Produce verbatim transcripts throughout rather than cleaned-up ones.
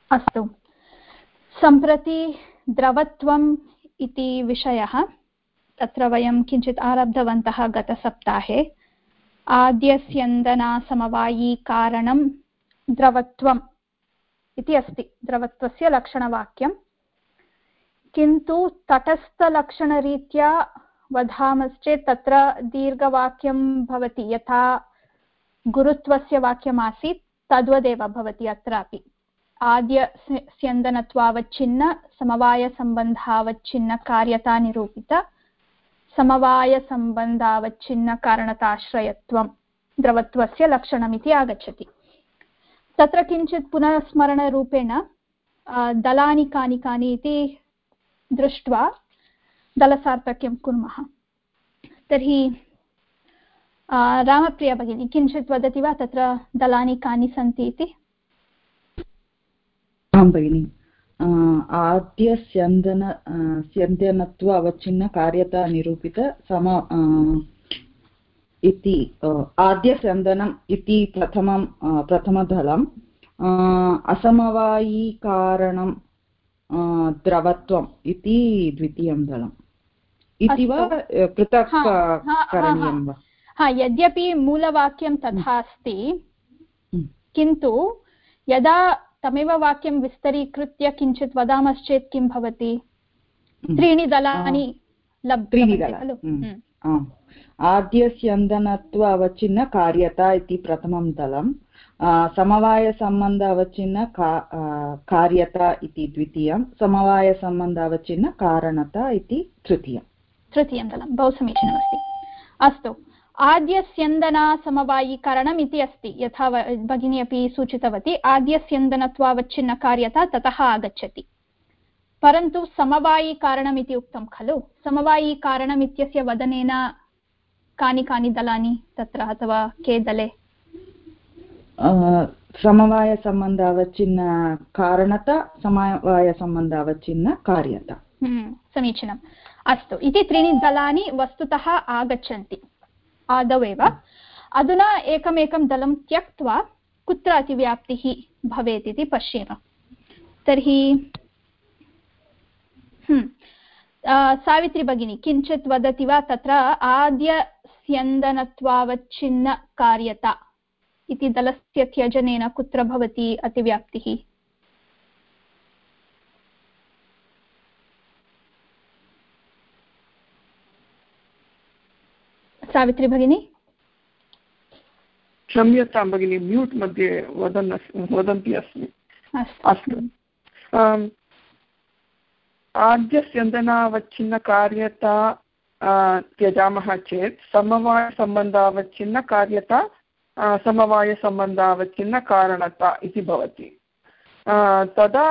अस्तु, सम्प्रति द्रवत्वम् इति विषयः तत्र वयं किञ्चित् आरब्धवन्तः गतसप्ताहे। आद्यस्यन्दनासमवायिकारणं द्रवत्वम् इति अस्ति द्रवत्वस्य लक्षणवाक्यं, किन्तु तटस्थलक्षणरीत्या वदामश्चेत् तत्र दीर्घवाक्यं भवति, यथा गुरुत्वस्य वाक्यमासीत् तद्वदेव भवति अत्रापि। आद्यस्यन्दनत्वावच्छिन्न समवायसम्बन्धावच्छिन्न कार्यता निरूपित समवायसम्बन्धावच्छिन्न कारणताश्रयत्वं द्रवत्वस्य लक्षणमिति आगच्छति। तत्र किञ्चित् पुनः स्मरणरूपेण दलानि कानि कानि इति दृष्ट्वा दलसार्थक्यं कुर्मः। तर्हि रामप्रिया भगिनी किञ्चित् वदति वा तत्र दलानि कानि सन्ति इति? आं भगिनि, आद्यस्यन्दन स्यन्दनत्व अवच्छिन्न कार्यता निरूपित सम इति आद्यस्यन्दनम् इति प्रथमं प्रथमदलम्, असमवायिकारणं द्रवत्वम् इति द्वितीयं दलम् इति वा पृथक् करणीयं वा? हा, यद्यपि मूलवाक्यं तथा अस्ति, किन्तु यदा तमेव वाक्यं विस्तरीकृत्य किञ्चित् वदामश्चेत् किं भवति? त्रीणि दलानि लभ्यन्ते खलु। आद्यस्यन्दनत्व अवच्छिन्न कार्यता इति प्रथमं दलं, समवायसम्बन्ध अवच्छिन्न कार्यता इति द्वितीयं, समवायसम्बन्ध अवच्छिन्न कारणता इति तृतीयं तृतीयं दलं। बहु समीचीनमस्ति। अस्तु, आद्यस्यन्दनासमवायिकरणम् इति अस्ति, यथा भगिनी अपि सूचितवती। आद्यस्यन्दनत्वावच्छिन्नकार्यता ततः आगच्छति, परन्तु समवायिकारणम् इति उक्तं खलु। समवायिकारणम् इत्यस्य वदनेन कानि कानि दलानि तत्र, अथवा के दले? समवायसम्बन्धावच्छिन्न कारणता, समवायसम्बन्धावच्छिन्न कार्यता। समीचीनम्। अस्तु, इति त्रीणि दलानि वस्तुतः आगच्छन्ति आदौ एव। अधुना एकमेकं दलं त्यक्त्वा कुत्र अतिव्याप्तिः भवेत् इति पश्येम। तर्हि सावित्री भगिनी किञ्चित् वदति वा तत्र आद्यस्यन्दनत्वावच्छिन्न कार्यता इति दलस्य त्यजनेन कुत्र भवति अतिव्याप्तिः? सावित्री भगिनी। क्षम्यतां भगिनी, म्यूट् मध्ये वदन् वदन्ती अस्मि। अस्तु, आद्यस्यन्दनावच्छिन्नकार्यता त्यजामः चेत् समवायसम्बन्धावच्छिन्नकार्यता समवायसम्बन्धावच्छिन्नकारणता इति भवति। तदा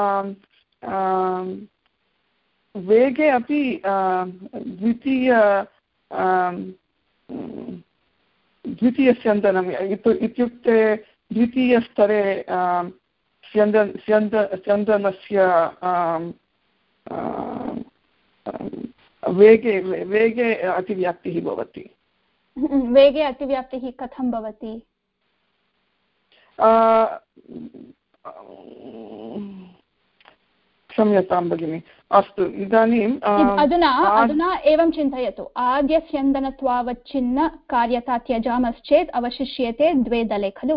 वेगे अपि द्वितीय द्वितीयस्यन्दनम् इत्युक्ते द्वितीयस्तरे स्यन्द स्यन्द स्यन्दनस्य वेगे वेगे अतिव्याप्तिः भवति। वेगे अतिव्याप्तिः कथं भवति? क्षम्यतां भगिनि। अस्तु, इदानीम् अधुना अधुना एवं चिन्तयतु, आद्यस्यन्दनत्वावच्छिन्न कार्यता त्यजामश्चेत् अवशिष्येते द्वे दले खलु,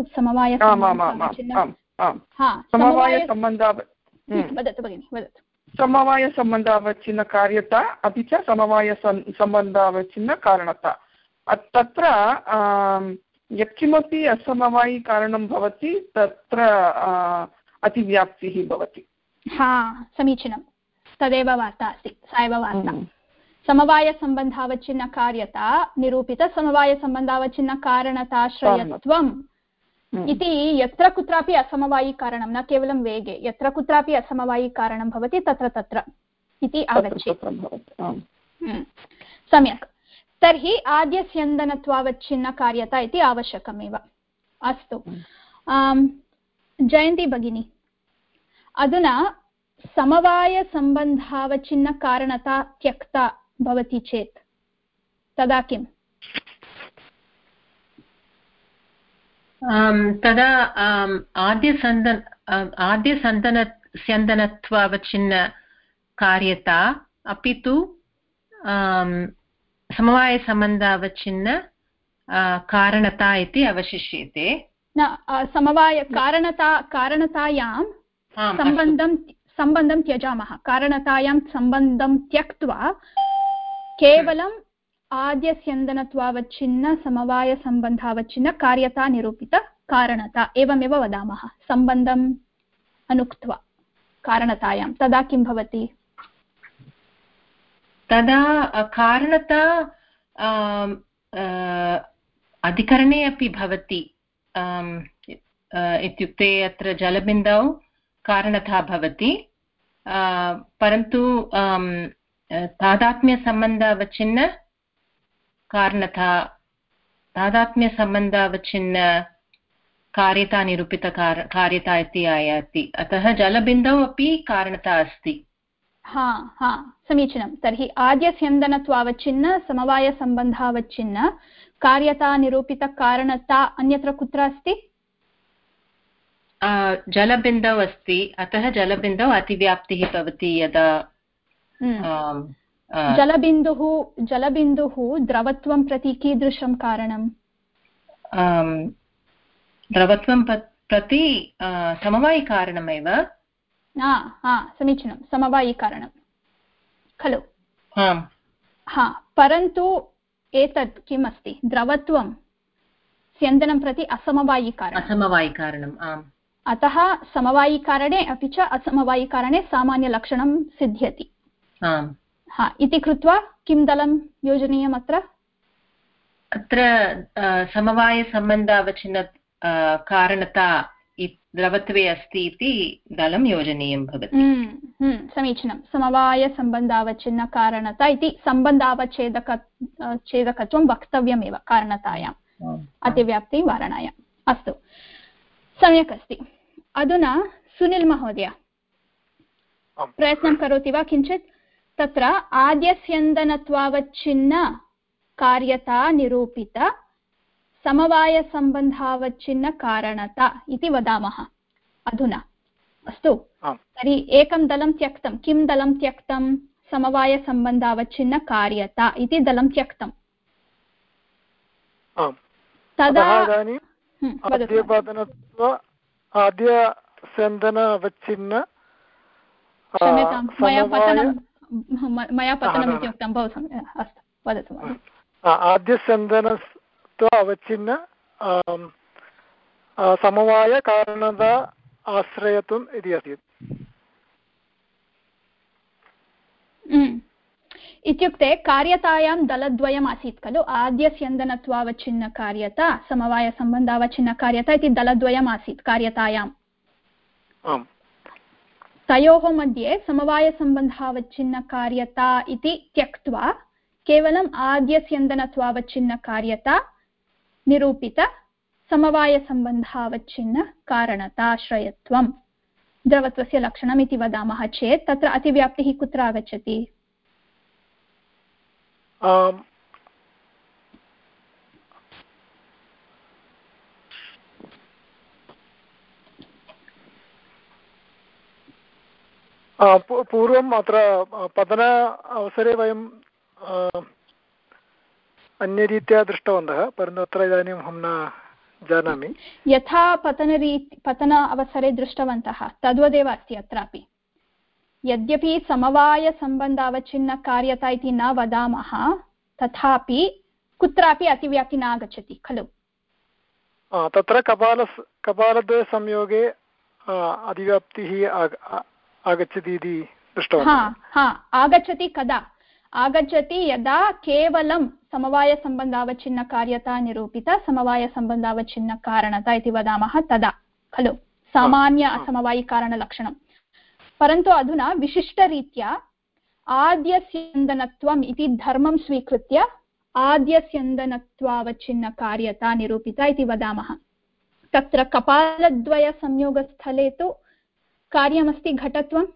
समवायसम्बन्धावच्छिन्न। वदतु भगिनि, वदतु। समवायसम्बन्धावच्छिन्नकार्यता अपि च समवायसम्बन्धावच्छिन्नकारणता। तत्र यत्किमपि असमवायिकारणं भवति तत्र अतिव्याप्तिः भवति। हा, समीचीनं, तदेव वार्ता अस्ति, सा एव वार्ता। समवायसम्बन्धावच्छिन्नकार्यता निरूपित समवायसम्बन्धावच्छिन्नकारणताश्रयत्वम् इति यत्र कुत्रापि असमवायिकारणं, न केवलं वेगे, यत्र कुत्रापि असमवायिकारणं भवति तत्र तत्र इति आगच्छति। सम्यक्। तर्हि आद्यस्यन्दनत्वावच्छिन्नकार्यता इति आवश्यकमेव। अस्तु, जयन्ती भगिनी, अधुना समवायसम्बन्धावच्छिन्नकारणता त्यक्ता भवति चेत् तदा किम्? तदा आद्यसन्दन आद्यसन्दन स्यन्दनत्वावच्छिन्नकार्यता अपि तु समवायसम्बन्धावच्छिन्न कारणता इति अवशिष्यते। न समवाय कारणता कारणतायां सम्बन्धं सम्बन्धं त्यजामः। कारणतायां सम्बन्धं त्यक्त्वा केवलम् आद्यस्यन्दनत्वावच्छिन्न समवायसम्बन्धावच्छिन्न कार्यता निरूपित कारणता एवमेव वदामः सम्बन्धम् अनुक्त्वा कारणतायां। तदा किं भवति? तदा कारणता अधिकरणे अपि भवति। इत्युक्ते अत्र जलबिन्दौ कारणता भवति, परन्तु तादात्म्यसम्बन्धावच्छिन्न कारणता तादात्म्यसम्बन्धावच्छिन्न कार्यता निरूपितकार कार्यता इति आयाति। अतः जलबिन्दौ अपि कारणता अस्ति। हा हा समीचीनं। तर्हि आद्यस्यन्दनत्वावच्छिन्न समवायसम्बन्धावच्छिन्न कार्यता निरूपितकारणता अन्यत्र कुत्र अस्ति? जलबिन्दौ अस्ति। अतः जलबिन्दौ अतिव्याप्तिः भवति यदा जलबिन्दुः जलबिन्दुः द्रवत्वं प्रति कीदृशं कारणं? द्रवत्वं प्रति समवायिकारणमेव। हा हा समीचीनं, समवायिकारणं खलु? हा, परन्तु एतत् किम् अस्ति? द्रवत्वं स्यन्दनं प्रति असमवायिकारणम्। असमवायिकारणम्, आम्। अतः समवायिकारणे अपि च असमवायिकारणे सामान्यलक्षणं सिद्ध्यति। आम्। हा, इति कृत्वा किं दलं योजनीयम् अत्र? अत्र समवायसम्बन्धावच्छिन्न कारणता द्रवत्वे अस्ति इति दलं योजनीयं भवति। समीचीनं। समवायसम्बन्धावच्छिन्न कारणता इति सम्बन्धावच्छेदक छेदकत्वं वक्तव्यमेव कारणतायाम् अतिव्याप्तिवारणायाम्। अस्तु, सम्यक् अस्ति। अधुना सुनील महोदय प्रयत्नं करोति वा किञ्चित्? तत्र आद्यस्यन्दनत्वावच्छिन्न कार्यता निरूपित समवायसम्बन्धावच्छिन्न कारणता इति वदामः अधुना। अस्तु, तर्हि एकं दलं त्यक्तं। किं दलं त्यक्तं? समवायसम्बन्धावच्छिन्न कार्यता इति दलं त्यक्तं। तदा आद्यस्यन्दनावच्छिन्न क्षम्यतां, मया पतनं मया पतनम् इति उक्तं। बहु सम्यक्, अस्तु वदतु। आद्यस्यन्दनत्वावच्छिन्न समवायकारणता आश्रयत्वम् इति आसीत्। इत्युक्ते कार्यतायां दलद्वयम् आसीत् खलु? आद्यस्यन्दनत्वावच्छिन्नकार्यता समवायसम्बन्धावच्छिन्नकार्यता इति दलद्वयम् आसीत् कार्यतायाम्। तयोः मध्ये समवायसम्बन्धावच्छिन्नकार्यता इति त्यक्त्वा केवलम् आद्यस्यन्दनत्वावच्छिन्नकार्यता निरूपित समवायसम्बन्धावच्छिन्नकारणताश्रयत्वं द्रवत्वस्य लक्षणम् इति वदामः चेत् तत्र अतिव्याप्तिः कुत्र आगच्छति? पूर्वम् अत्र पतन अवसरे वयं अन्यरीत्या दृष्टवन्तः, परन्तु अत्र इदानीं अहं न जानामि। यथा पतनरीति पतन अवसरे दृष्टवन्तः तद्वदेव अस्ति अत्रापि। यद्यपि समवायसम्बन्धावच्छिन्नकार्यता इति न वदामः, तथापि कुत्रापि अतिव्याप्ति न आगच्छति खलु? तत्र कपाल कपालद्वयसंयोगे अतिव्याप्तिः आगच्छति इति दृष्टवन्तः। हा, आगच्छति। कदा आगच्छति? यदा केवलं समवायसम्बन्धावच्छिन्नकार्यता निरूपित समवायसम्बन्धावच्छिन्नकारणता इति वदामः तदा खलु, सामान्य असमवायिकारणलक्षणं। परन्तु अधुना विशिष्टरीत्या आद्यस्यन्दनत्वम् इति धर्मं स्वीकृत्य आद्यस्यन्दनत्वावच्छिन्नकार्यता निरूपिता इति वदामः। तत्र कपालद्वयसंयोगस्थले तु कार्यमस्ति घटत्वम्।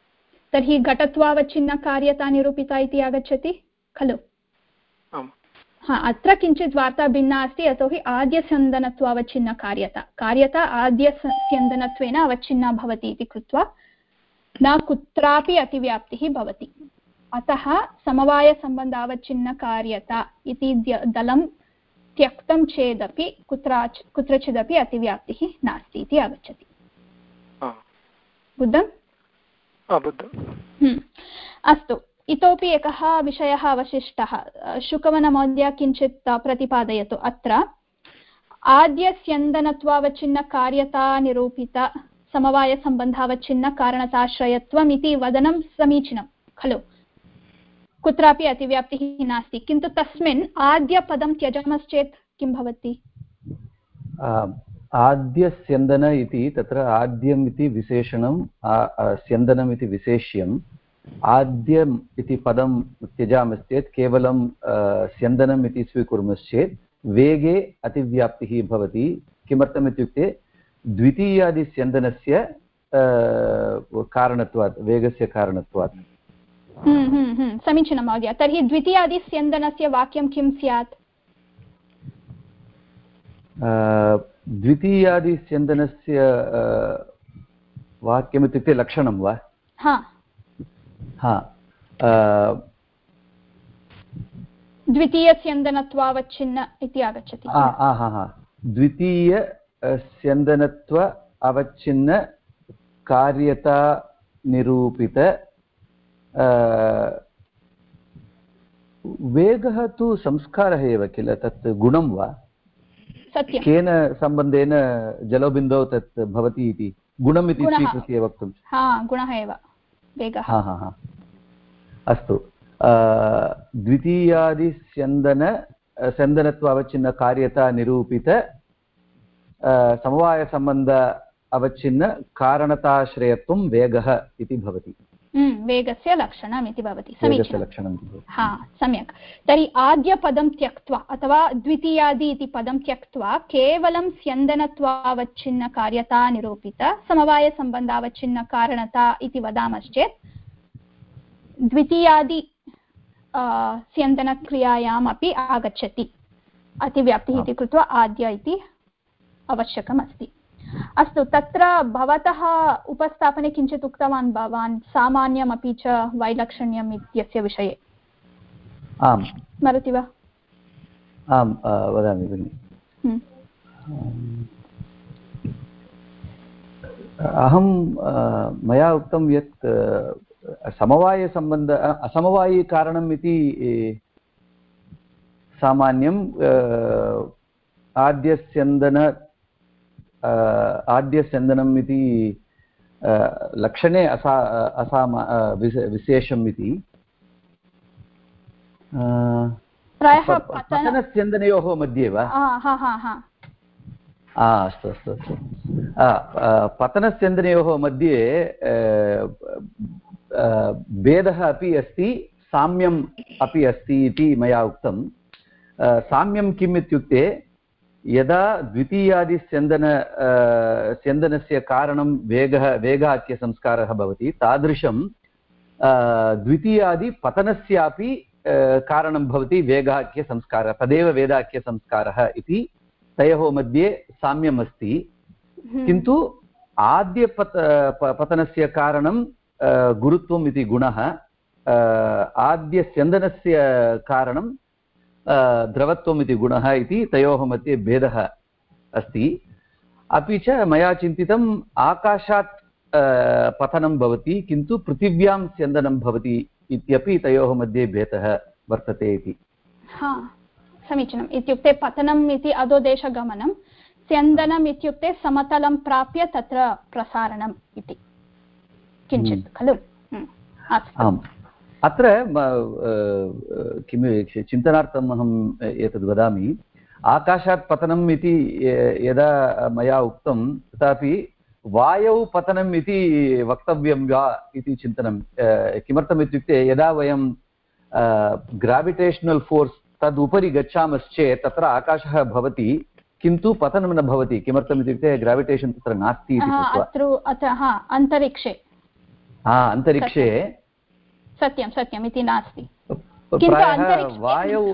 तर्हि घटत्वावच्छिन्नकार्यता निरूपिता इति आगच्छति खलु? हा अत्र किञ्चित् वार्ता भिन्ना अस्ति यतोहि आद्यस्यन्दनत्व अवच्छिन्नकार्यता कार्यता आद्यस्यन्दनत्वेन अवच्छिन्ना भवति इति कृत्वा न कुत्रापि अतिव्याप्तिः भवति अतः समवायसम्बन्धावच्छिन्नकार्यता इति दलं त्यक्तं चेदपि कुत्राच् कुत्रचिदपि अतिव्याप्तिः नास्ति इति आगच्छति बुद्धं अस्तु इतोपि एकः विषयः अवशिष्टः शुकवनमहोदय किञ्चित् प्रतिपादयतु अत्र आद्यस्यन्दनत्वावच्छिन्नकार्यता निरूपित समवायसम्बन्धावच्छिन्नकारणताश्रयत्वम् इति वदनं समीचीनं खलु कुत्रापि अतिव्याप्तिः नास्ति किन्तु तस्मिन् आद्यपदं त्यजामश्चेत् किं भवति आद्यस्यन्दन इति तत्र आद्यम् इति विशेषणं स्यन्दनम् इति विशेष्यम् आद्यम् इति पदं त्यजामश्चेत् केवलं स्यन्दनम् इति स्वीकुर्मश्चेत् वेगे अतिव्याप्तिः भवति किमर्थम् इत्युक्ते द्वितीयादिस्यन्दनस्य कारणत्वात् वेगस्य कारणत्वात् समीचीनं महोदय तर्हि द्वितीयादिस्यन्दनस्य वाक्यं किं स्यात् द्वितीयादिस्यन्दनस्य वाक्यम् इत्युक्ते लक्षणं वा हा हा द्वितीयस्यन्दनत्वावच्छिन्न इति आगच्छति द्वितीयस्यन्दनत्व अवच्छिन्न कार्यता निरूपित वेगः तु संस्कारः एव किल तत् गुणं वा सत्यं केन सम्बन्धेन जलबिन्दौ तत् भवति इति गुणम् इति स्वीकृत्य वक्तुं हा गुणः एव वेगः हा हा हा अस्तु द्वितीयादिस्यन्दन स्यन्दनत्व अवच्छिन्न कार्यता निरूपित समवायसम्बन्ध अवच्छिन्न कारणताश्रयत्वं वेगः इति भवति वेगस्य लक्षणम् इति भवति समीचीनं हा सम्यक् तर्हि आद्यपदं त्यक्त्वा अथवा द्वितीयादि इति पदं त्यक्त्वा केवलं स्यन्दनत्वावच्छिन्नकार्यता निरूपित समवायसम्बन्धावच्छिन्नकारणता इति वदामश्चेत् द्वितीयादि स्यन्दनक्रियायाम् अपि आगच्छति अतिव्याप्तिः इति कृत्वा आद्य इति आवश्यकम् अस्ति अस्तु तत्र भवतः उपस्थापने किञ्चित् उक्तवान् भवान् सामान्यम् अपि च वैलक्षण्यम् इत्यस्य विषये आम् स्मरति वा आम् वदामि भगिनि अहं मया उक्तं यत् समवायसम्बन्ध असमवायिकारणम् इति सामान्यं आद्यस्यन्दन आद्यस्यन्दनम् इति लक्षणे असा असामा विशेषम् इति प्रायः पतनस्यन्दनयोः मध्ये वा अस्तु अस्तु अस्तु पतनस्यन्दनयोः मध्ये भेदः अपि अस्ति साम्यम् अपि अस्ति इति मया उक्तं साम्यं किम् इत्युक्ते यदा द्वितीयादिस्यन्दन स्यन्दनस्य कारणं वेगः वेगाख्यसंस्कारः भवति तादृशं द्वितीयादि पतनस्यापि कारणं भवति वेगाख्यसंस्कारः तदेव वेदाख्यसंस्कारः इति तयोः मध्ये साम्यम् अस्ति किन्तु आद्यपत पतनस्य कारणं गुरुत्वम् इति गुणः आद्यस्यन्दनस्य कारणं द्रवत्वम् इति गुणः इति तयोः मध्ये भेदः अस्ति अपि च मया चिन्तितम् आकाशात् पतनं भवति किन्तु पृथिव्यां स्यन्दनं भवति इत्यपि तयोः मध्ये भेदः वर्तते इति हा समीचीनम् इत्युक्ते पतनम् इति अधोदेशगमनं स्यन्दनम् इत्युक्ते समतलं प्राप्य तत्र प्रसारणम् इति किञ्चित् खलु आम् अत्र किं चिन्तनार्थम् अहम् एतद् वदामि आकाशात् पतनम् इति यदा मया उक्तं तथापि वायौ पतनम् इति वक्तव्यं वा इति चिन्तनं किमर्थम् इत्युक्ते यदा वयं ग्राविटेशनल् फोर्स् तदुपरि गच्छामश्चेत् तत्र आकाशः भवति किन्तु पतनं न भवति किमर्थम् इत्युक्ते ग्राविटेशन् तत्र नास्ति इति कृत्वा अन्तरिक्षे हा अन्तरिक्षे सत्यं सत्यम् इति नास्ति प्रायः वायौ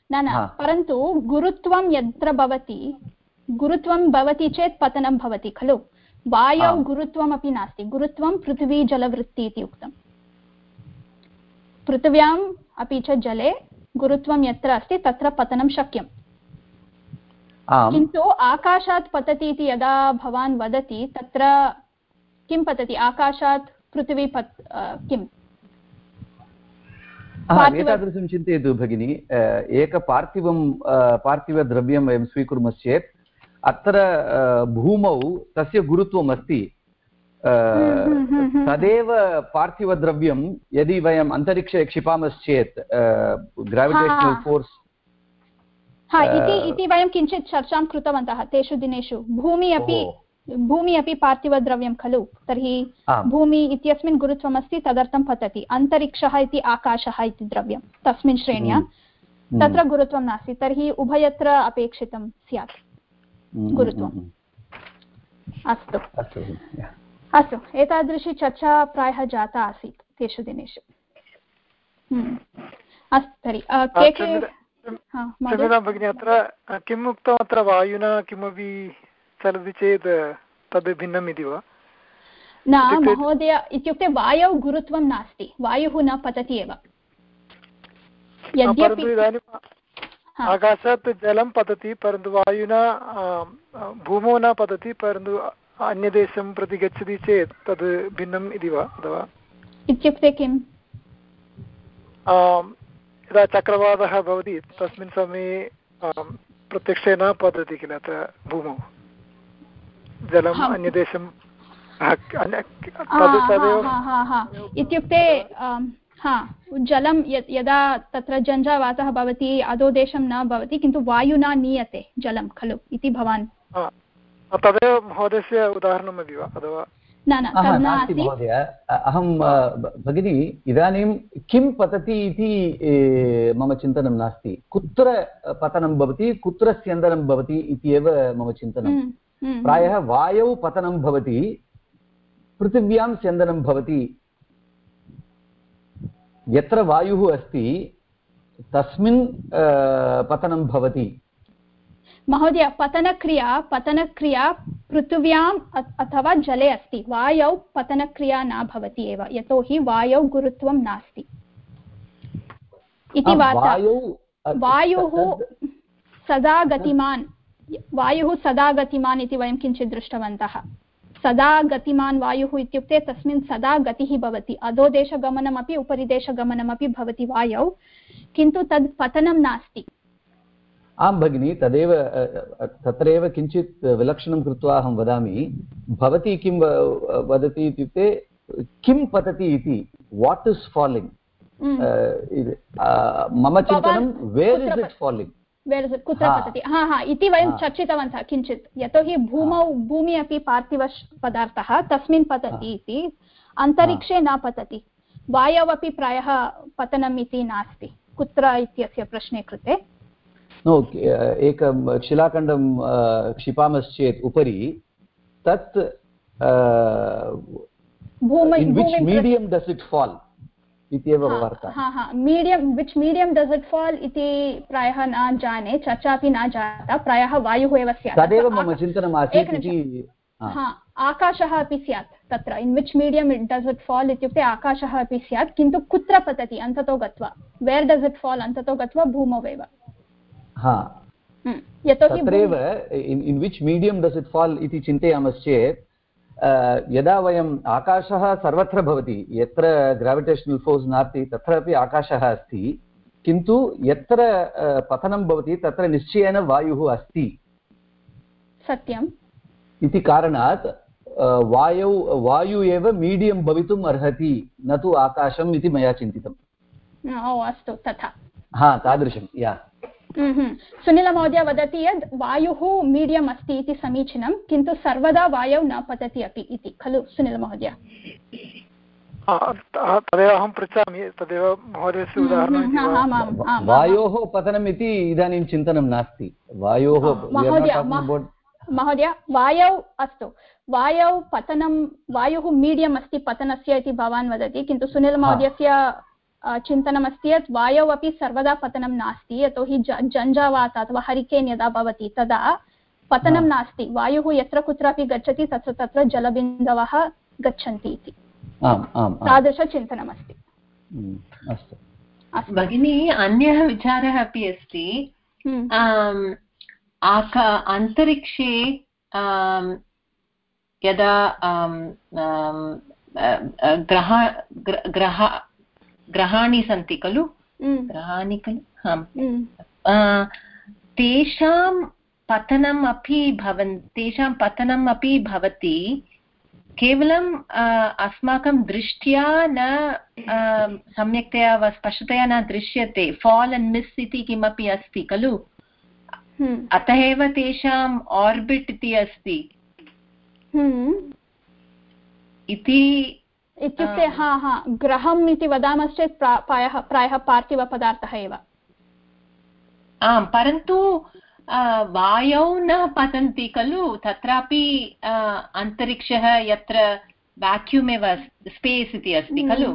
न न परन्तु गुरुत्वं यत्र भवति गुरुत्वं भवति चेत् पतनं भवति खलु वायौ गुरुत्वमपि नास्ति गुरुत्वं पृथिवी जलवृत्ति इति उक्तं पृथिव्याम् अपि च जले गुरुत्वं यत्र अस्ति तत्र पतनं शक्यं किन्तु आकाशात् पतति इति यदा भवान् वदति तत्र किं पतति आकाशात् पृथिवी पत् किम् एतादृशं चिन्तयतु भगिनी एकपार्थिवं पार्थिवद्रव्यं वयं स्वीकुर्मश्चेत् अत्र भूमौ तस्य गुरुत्वम् अस्ति तदेव पार्थिवद्रव्यं यदि वयम् अन्तरिक्षे क्षिपामश्चेत् ग्राविटेशनल् फोर्स् हा इति इति वयं किञ्चित् चर्चां कृतवन्तः तेषु दिनेषु भूमि अपि भूमि अपि पार्थिवद्रव्यं खलु तर्हि भूमि इत्यस्मिन् गुरुत्वमस्ति तदर्थं पतति अन्तरिक्षः इति आकाशः इति द्रव्यं तस्मिन् श्रेण्या तत्र गुरुत्वं नास्ति तर्हि उभयत्र अपेक्षितं स्यात् गुरुत्वम् अस्तु अस्तु एतादृशी चर्चा प्रायः जाता आसीत् तेषु दिनेषु अस्तु तर्हि के के क्षम्यतां भगिनि अत्र किम् उक्तम् अत्र वायुना किमपि चलति चेत् तद् भिन्नम् इति वा न महोदय इत्युक्ते वायौ गुरुत्वं नास्ति वायुः न पतति एव परन्तु इदानीम् आकाशात् जलं पतति परन्तु वायुना भूमौ न पतति परन्तु अन्यदेशं प्रति गच्छति चेत् तद् भिन्नम् इति वा अथवा इत्युक्ते किम् यदा चक्रवातः भवति तस्मिन् समये प्रत्यक्षेण पतति किल अत्र भूमौ जलम् अन्यदेशं इत्युक्ते हा जलं यदा तत्र झञ्झावातः भवति अधोदेशं न भवति किन्तु वायुना नीयते जलं खलु इति भवान् तदेव महोदयस्य उदाहरणमपि वा अथवा नास्ति महोदय अहं भगिनी इदानीं किं पतति इति मम चिन्तनं नास्ति कुत्र पतनं भवति कुत्र स्यन्दनं भवति इति एव मम चिन्तनं प्रायः वायौ पतनं भवति पृथिव्यां स्यन्दनं भवति यत्र वायुः अस्ति तस्मिन् पतनं भवति महोदय पतनक्रिया पतनक्रिया पृथिव्याम् अथवा जले अस्ति वायौ पतनक्रिया न भवति एव यतोहि वायौ गुरुत्वं नास्ति इति वार्ता वायुः सदा गतिमान् वायुः सदा गतिमान् इति वयं किञ्चित् दृष्टवन्तः सदा गतिमान् वायुः इत्युक्ते तस्मिन् सदा गतिः भवति अधोदेशगमनमपि उपरिदेशगमनमपि भवति वायौ किन्तु तद् पतनं नास्ति आं भगिनी तदेव तत्रैव किञ्चित् विलक्षणं कृत्वा अहं वदामि भवती किं वदति इत्युक्ते किं पतति इति वाट् इस् फालिङ्ग् मम चिन्तनं वेर् इस् इट् फालिङ्ग् कुत्र पतति हा हा इति वयं चर्चितवन्तः किञ्चित् यतोहि भूमौ भूमि अपि पार्थिवपदार्थः तस्मिन् पतति इति अन्तरिक्षे न पतति वायौ अपि प्रायः पतनम् इति नास्ति कुत्र इत्यस्य प्रश्ने कृते नो एकं शिलाखण्डं क्षिपामश्चेत् उपरि तत् in which medium does it fall इत्येव वार्ता हा हा medium which medium does it fall इति प्रायः न जाने चर्चा अपि न जाता प्रायः वायुः एव स्यात् तदेव मम चिन्तनम् आसीत् इति हा आकाशः अपि स्यात् तत्र in which medium it does it fall इत्युक्ते आकाशः अपि स्यात् किन्तु कुत्र पतति अन्ततो गत्वा वेर् डज इट फॉल अन्ततो गत्वा भूमौ एव हा यतोहि तत्रैव in which medium does it fall इति चिन्तयामश्चेत् यदा वयम् आकाशः सर्वत्र भवति यत्र ग्राविटेशनल् फोर्स् नास्ति तत्रापि आकाशः अस्ति किन्तु यत्र पतनं भवति तत्र निश्चयेन वायुः अस्ति सत्यम् इति कारणात् वायौ वायु एव मीडियं भवितुम् अर्हति न तु आकाशम् इति मया चिन्तितम् ओ अस्तु तथा हा तादृशं या सुनीलमहोदय वदति यत् वायुः मीडियम् अस्ति इति समीचीनं किन्तु सर्वदा वायौ न पतति अपि इति खलु सुनीलमहोदय तदेव अहं पृच्छामि तदेव महोदयस्य उदाहरणं वायोः पतनम् इति इदानीं चिन्तनं नास्ति वायोः महोदय वायौ अस्तु वायौ पतनं वायुः मीडियम् अस्ति पतनस्य इति भवान् वदति किन्तु सुनीलमहोदयस्य चिन्तनमस्ति यत् वायौ अपि सर्वदा पतनं नास्ति, यतोहि जञ्जावात अथवा हरिकेन् यदा भवति तदा पतनं नास्ति, वायुः यत्र कुत्रापि गच्छति तत्र तत्र जलबिन्दवः गच्छन्ति इति तादृशचिन्तनमस्ति। अस्तु भगिनी, अन्यः विचारः अपि अस्ति। आका अन्तरिक्षे यदा ग्रह ग्रह ग्रहाणि सन्ति खलु ग्रहाणि खलु तेषां पतनम् अपि भवन् तेषां पतनम् अपि भवति, केवलम् अस्माकं दृष्ट्या न सम्यक्तया वा स्पष्टतया न दृश्यते। फाल् अण्ड् मिस् इति किमपि अस्ति खलु, अतः एव तेषाम् आर्बिट् इति अस्ति इति इत्युक्ते हा हा ग्रहम् इति वदामश्चेत् प्रायः प्रायः पार्थिवपदार्थः एव। आम्, परन्तु वायौ न पतन्ति खलु, तत्रापि अन्तरिक्षः यत्र वाक्यूम् एव स्पेस् इति अस्ति खलु,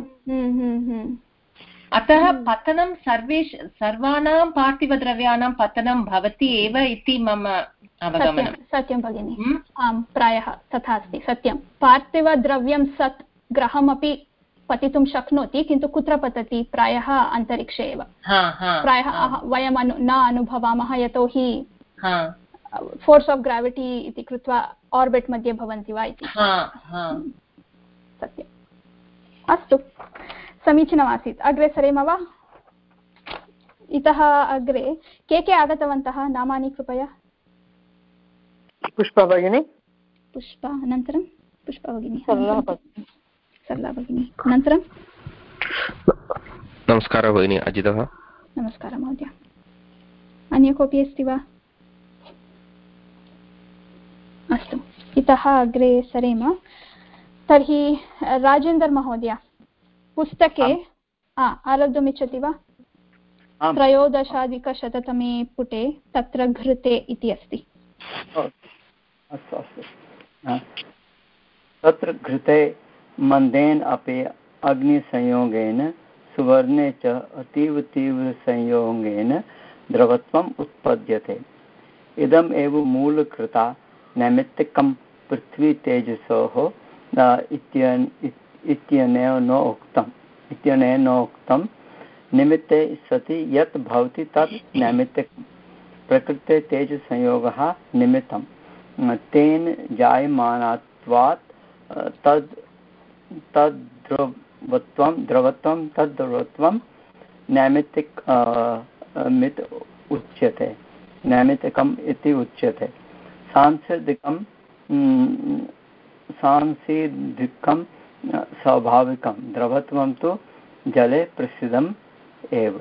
अतः पतनं सर्वेष सर्वाणां पार्थिवद्रव्याणां पतनं भवति एव इति मम अवगमनं। सत्यं भगिनि, आम् प्रायः तथा अस्ति, सत्यं। पार्थिवद्रव्यं सत् ग्रहमपि पतितुं शक्नोति, किन्तु कुत्र पतति? प्रायः अन्तरिक्षे एव। प्रायः वयं न अनुभवामः, यतोहि फोर्स् आफ् ग्राविटी इति कृत्वा आर्बिट् मध्ये भवन्ति वा इति। सत्यम्। अस्तु, समीचीनमासीत्। अग्रे सरेम वा? इतः अग्रे के के आगतवन्तः? नामानि कृपया। पुष्पा भगिनी। पुष्पा, अनन्तरं पुष्पा भगिनी, सरला भगिनी, अनन्तरं नमस्कारः भगिनी, अजितः। नमस्कारः महोदय। अन्य कोऽपि अस्ति वा? अस्तु, इतः अग्रे सरेम। तर्हि राजेन्दर् महोदय, पुस्तके आरब्धुमिच्छति वा? त्रयोदशाधिकशततमे पुटे तत्र घृते इति अस्ति। अस्तु अस्तु। तत्र घृते मन्देन अपि अग्निसंयोगेन सुवर्णे च अतीव तीव्रसंयोगेन द्रवत्वम् उत्पद्यते। इदम् एव मूलकृता नैमित्तिकं पृथ्वी तेजसोः इत्यनेन नोक्तम् इत्यनेन नोक्तं। निमित्ते सति यत् भवति तत् नैमित्तिकं। प्रकृते तेजसंयोगः निमित्तं, तेन जायमानत्वात् तद् तद्द्रवत्वं द्रवत्वं तद्द्रवत्वं नैमित्तिक मित् उच्यते नैमित्तिकम् इति उच्यते। सांसिधिकं सांसिधिकं स्वाभाविकं द्रवत्वं तु जले प्रसिद्धम् एव।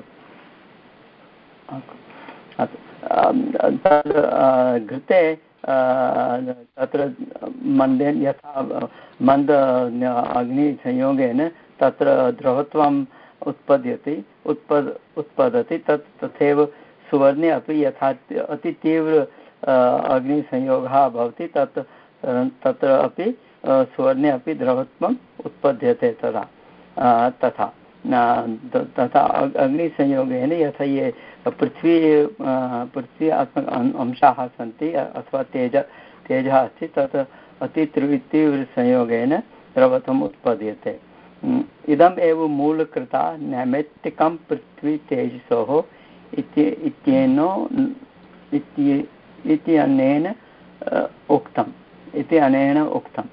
घृते तत्र मन्देन यथा मन्द अग्निसंयोगेन तत्र द्रवत्वम् उत्पद्यते उत्पद उत्पद्यते तत् तथैव सुवर्णे अपि यथा अतितीव्र अग्निसंयोगः भवति तत् तत्र अपि सुवर्णे अपि द्रवत्वम् उत्पद्यते तदा तथा तथा अग्निसंयोगेन यथा ये पृथ्वी पृथ्वी अंशाः सन्ति अथवा तेज तेजः अस्ति तत् अतितीव्रसंयोगेन द्रवत्वम् उत्पद्यते। इदम् एव मूलकृता नैमित्तिकं पृथ्वी तेजसोः इत्येनो इत्यनेन उक्तम् इति अनेन उक्तम्।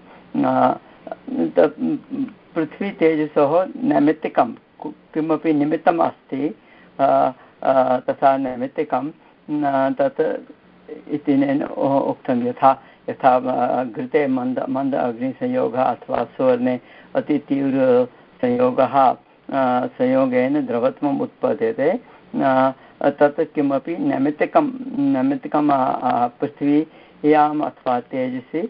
पृथ्वी तेजसोः नैमित्तिकं किमपि निमित्तम् अस्ति तथा नैमित्तिकं तत् इत्यनेन उक्तं। यथा यथा घृते मन्द मन्द अग्निसंयोगः अथवा सुवर्णे अतितीव्रसंयोगः संयोगेन द्रवत्वम् उत्पद्यते तत् किमपि नैमित्तिकं नैमित्तिकं पृथ्व्याम् अथवा तेजसि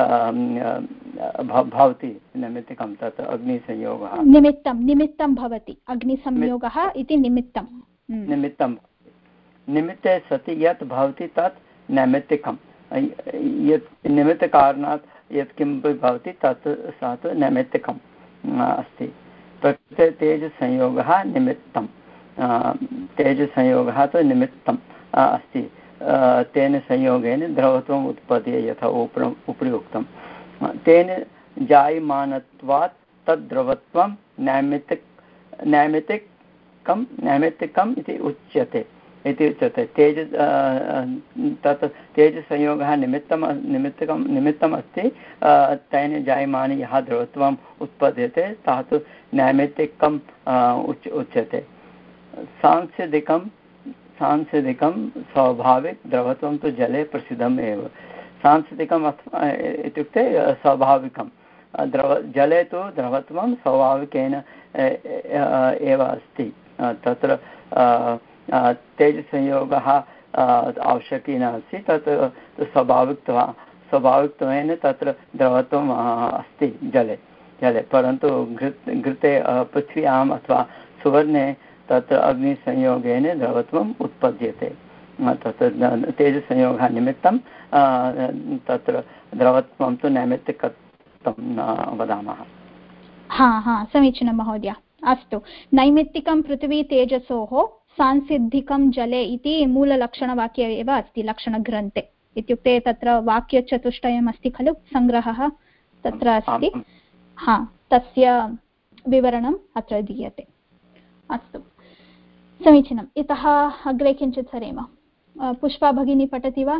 भवति। निमित्तं तत् अग्निसंयोगः निमित्तं निमित्तं भवति। अग्निसंयोगः इति निमित्तं निमित्तं निमित्ते सति यत् भवति तत् नैमित्तिकं। यत् निमित्तकारणात् यत् किमपि भवति तत् सा तु नैमित्तिकम् अस्ति। प्रकृते तेजसंयोगः निमित्तं तेजसंयोगः तु निमित्तम् अस्ति तेन संयोगेन द्रवत्वम् उत्पद्यते यथा उपरि उपरि उक्तं तेन जायमानत्वात् तद्द्रवत्वं नैमित्तिक नैमित्तिकं नैमित्तिकम् इति उच्यते इति उच्यते तेज तत् तेजसंयोगः निमित्तं निमित्तकं निमित्तम् अस्ति तेन जायमाने यः द्रवत्वम् उत्पद्यते सः तु नैमित्तिकम् उच् उच्यते सांस्यदिकं सांस्यदिकं स्वाभाविक द्रवत्वं तु जले प्रसिद्धम् एव सांस्यदिकम् इत्युक्ते स्वाभाविकं द्रव जले तु द्रवत्वं स्वाभाविकेन एव अस्ति तत्र तेजसंयोगः आवश्यकी नास्ति तत् स्वाभाविकत्वा स्वाभाविकत्वेन तत्र द्रवत्वम् अस्ति जले जले परन्तु घृत् घृते पृथ्व्याम् अथवा सुवर्णे तत्र अग्निसंयोगेन द्रवत्वम् उत्पद्यते तत्र तेजसंयोगः निमित्तं तत्र द्रवत्वं तु नैमित्तिकत्वं वदामः। हा हा समीचीनं महोदय। अस्तु नैमित्तिकं पृथिवी तेजसोः सांसिद्धिकं जले इति मूललक्षणवाक्ये एव अस्ति लक्षणग्रन्थे इत्युक्ते तत्र वाक्यचतुष्टयम् अस्ति खलु सङ्ग्रहः तत्र अस्ति हा तस्य विवरणम् अत्र दीयते। अस्तु समीचीनम् इतः अग्रे किञ्चित् सरेम। पुष्पा भगिनी पठति वा?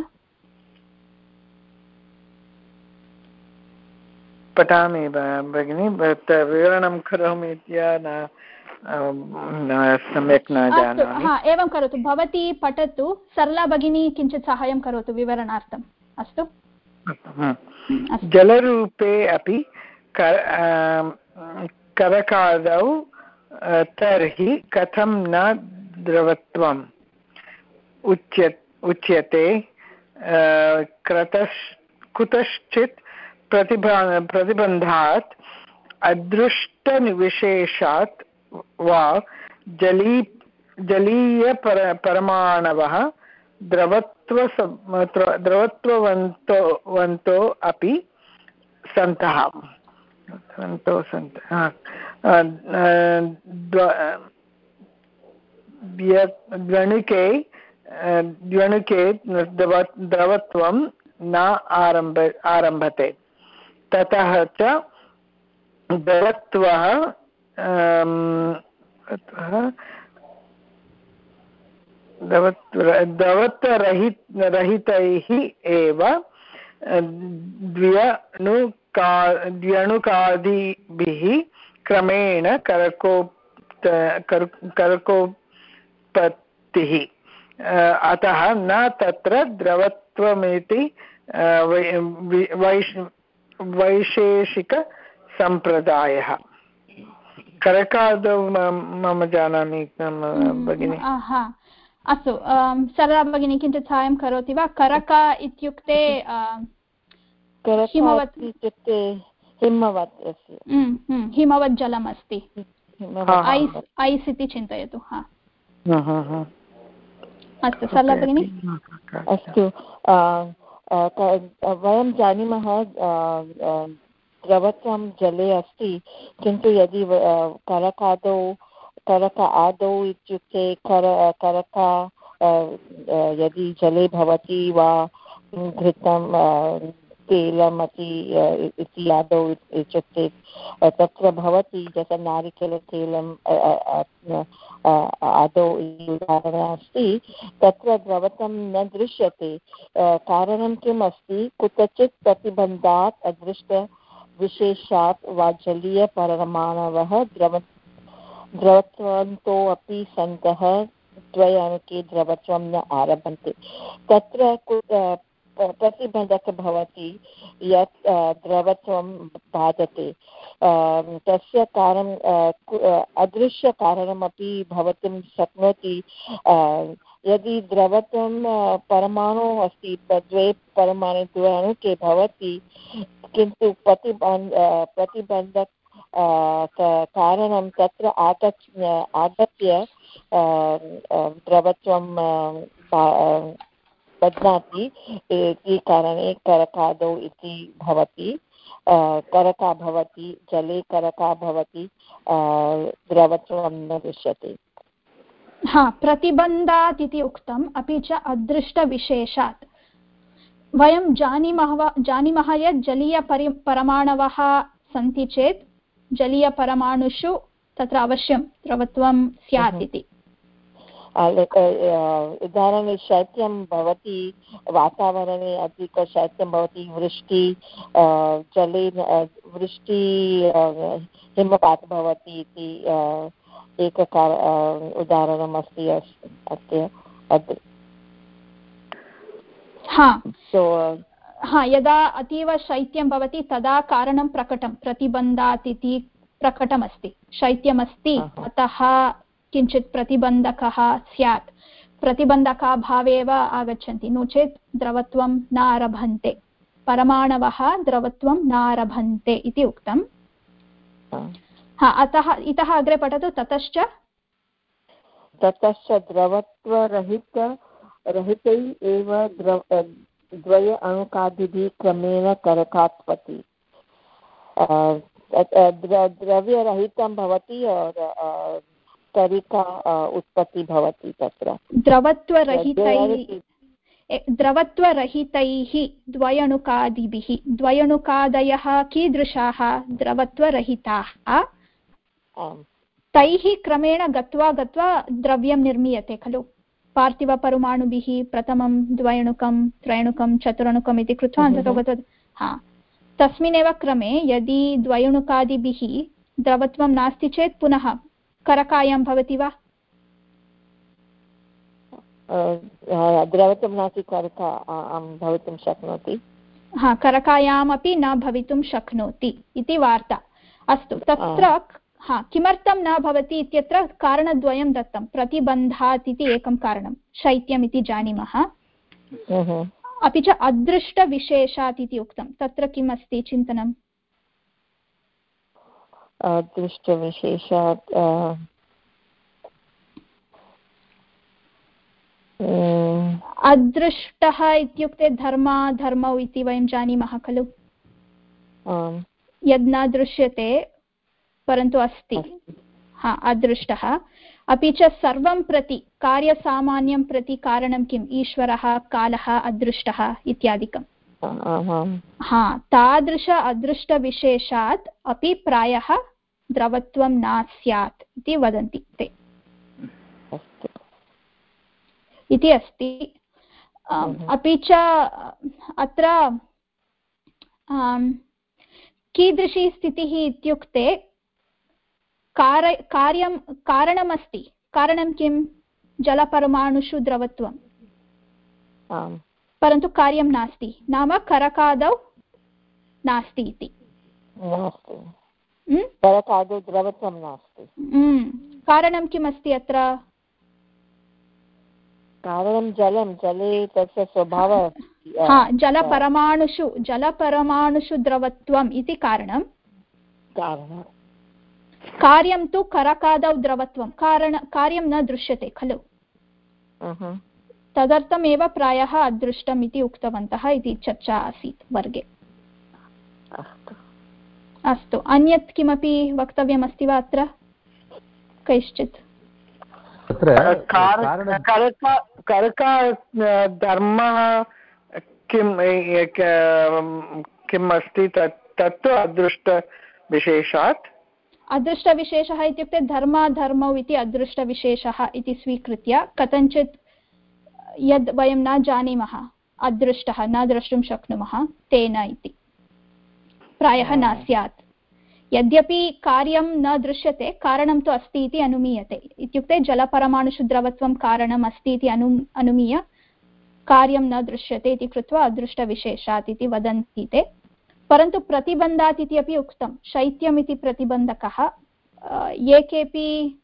पठामि भगिनी विवरणं करोमि इति सम्यक् न जानामि। हा एवं करोतु भवती पठतु सरला भगिनी किञ्चित् साहाय्यं करोतु विवरणार्थम्। अस्तु जलरूपे अपि करकादौ तर्हि कथं न द्रवत्वम् उच्य उच्यते क्रतश् कुतश्चित् प्रतिबा प्रतिबन्धात् अदृष्टविशेषात् वा जली जलीयपर परमाणवः द्रवत्व द्रवत्ववन्तो वन्तो अपि सन्तः वन्तो सन्तः द्वणुके द्वणुके द्रवत्वं न आरम्भ आरभते ततः च द्रवत्वः द्रवत्वरहित रहितैः एव द्व्यणुका द्व्यणुकादिभिः क्रमेण करकोप करकोपत्तिः अतः न तत्र द्रवत्वमिति वैश वैशेषिकसम्प्रदायः। करकादौ मम जानामि भगिनि। अस्तु सरला भगिनी किञ्चित् साहाय्यं करोति वा? करका इत्युक्ते हिमवत् इत्युक्ते हिमवत् हिमवत् जलम् अस्ति ऐस् ऐस् इति चिन्तयतु। हा अस्तु सरला भगिनी। अस्तु वयं जानीमः द्रवत्वं जले अस्ति किन्तु यदि करकादौ करक आदौ इत्युक्ते कर करका यदि जले भवति वा घृतं तैलमपि इति आदौ इत्युक्ते तत्र भवति यथा नारिकेलतैलम् आदौ उदाहरणम् अस्ति तत्र द्रवत्वं न दृश्यते। कारणं किम् अस्ति? कुत्रचित् प्रतिबन्धात् अदृष्टविशेषात् वा जलीयपरमाणवः द्रव द्रवत्वन्तो अपि सन्तः द्वयणुके द्रवत्वं न आरभन्ते। तत्र प्रतिबन्धकः भवति यत् द्रवत्वं बाधते तस्य कारणम् अदृश्यकारणमपि भवितुं शक्नोति। यदि द्रवत्वं परमाणु अस्ति द्वे परमाणु द्वयणुके भवति किन्तु प्रतिबन्ध प्रतिबन्धक कारणं तत्र आगत्य आगत्य द्रवत्वं बध्नाति इति कारणे करकादौ इति भवति करका भवति जले करका भवति द्रवत्वं न दृश्यते। हा प्रतिबन्धात् इति उक्तम् अपि च अदृष्टविशेषात् वयं जानीमः जानीमः यत् जलीयपरि परमाणवः सन्ति चेत् जलीयपरमाणुषु तत्र अवश्यं द्रवत्वं स्यात् इति। उदाहरणे शैत्यं भवति वातावरणे अधिकशैत्यं भवति वृष्टि जले वृष्टि हिमपातः भवति इति एक उदाहरणम् अस्ति अस्य। हा हा यदा अतीव शैत्यं भवति तदा कारणं प्रकटं प्रतिबन्धात् इति प्रकटमस्ति। शैत्यमस्ति अतः किञ्चित् प्रतिबन्धकः स्यात् प्रतिबन्धकाभावे एव आगच्छन्ति नो चेत् द्रवत्वं न आरभन्ते परमाणवः द्रवत्वं न आरभन्ते इति उक्तम्। हा अतः इतः अग्रे पठतु। ततश्च ततश्च द्रवत्वरहित रहितै एव द्रव द्वय अणुकादिभिः क्रमेण करकात्पति द्रव्यरहितं भवति करिका उत्पत्ति भवति। तत्र द्रवत्वरहितैः द्रवत्वरहितैः द्वयणुकादिभिः द्वयणुकादयः कीदृशाः द्रवत्वरहिताः तैः क्रमेण गत्वा गत्वा द्रव्यं निर्मीयते खलु। पार्थिवपरमाणुभिः प्रथमं द्वयणुकं त्रयणुकं चतुरणुकम् इति कृत्वा अन्ततो गत्वा हा तस्मिन्नेव क्रमे यदि द्वयणुकादिभिः द्रवत्वं नास्ति चेत् पुनः करकायां भवति वा? द्रवत्वं नास्ति करका भवितुं शक्नोति। हा करकायामपि न भवितुं शक्नोति इति वार्ता। अस्तु तत्र हा किमर्थं न भवति इत्यत्र कारणद्वयं दत्तं। प्रतिबन्धात् इति एकं कारणं शैत्यम् इति जानीमः अपि च अदृष्टविशेषात् इति उक्तं। तत्र किम् अस्ति चिन्तनम्? अदृष्टविशेषात् अदृष्टः इत्युक्ते धर्माधर्मौ इति वयं जानीमः खलु। यद् न दृश्यते परन्तु अस्ति हा अदृष्टः। अपि च सर्वं प्रति कार्यसामान्यं प्रति कारणं किम्? ईश्वरः कालः अदृष्टः इत्यादिकं। हा तादृश अदृष्टविशेषात् अपि प्रायः द्रवत्वं न स्यात् इति वदन्ति ते इति अस्ति। अपि च अत्र कीदृशी स्थितिः इत्युक्ते कार्य कार्यं कारणमस्ति। कारणं किं? जलपरमाणुषु द्रवत्वं परन्तु कार्यं नास्ति नाम करकादौ नास्ति इति। करकादौ द्रवत्वं नास्ति। कारणं किम् अस्ति अत्र? कारणं जलं जले तस्य स्वभावः हा जलपरमाणुषु जलपरमाणुषु द्रवत्वम् इति कारणं। कारणं कार्यं तु करकादौ द्रवत्वं कारण कार्यं न दृश्यते खलु। तदर्थमेव प्रायः अदृष्टम् इति उक्तवन्तः इति चर्चा आसीत् वर्गे। अस्तु अन्यत् किमपि वक्तव्यमस्ति वा अत्र कैश्चित्? करका धर्मः किं किम् अस्ति तत्तु अदृष्टविशेषात्। अदृष्टविशेषः इत्युक्ते धर्माधर्मौ इति अदृष्टविशेषः इति स्वीकृत्य कथञ्चित् यद् वयं न जानीमः अदृष्टः न द्रष्टुं शक्नुमः तेन इति प्रायः न स्यात्। यद्यपि कार्यं न दृश्यते कारणं तु अस्ति इति अनुमीयते। इत्युक्ते जलपरमाणुषु द्रवत्वं कारणम् अस्ति इति अनु अनुमीय कार्यं न दृश्यते इति कृत्वा अदृष्टविशेषात् इति वदन्ति ते। परन्तु प्रतिबन्धात् इति अपि उक्तं। शैत्यम् इति प्रतिबन्धकः ये केपि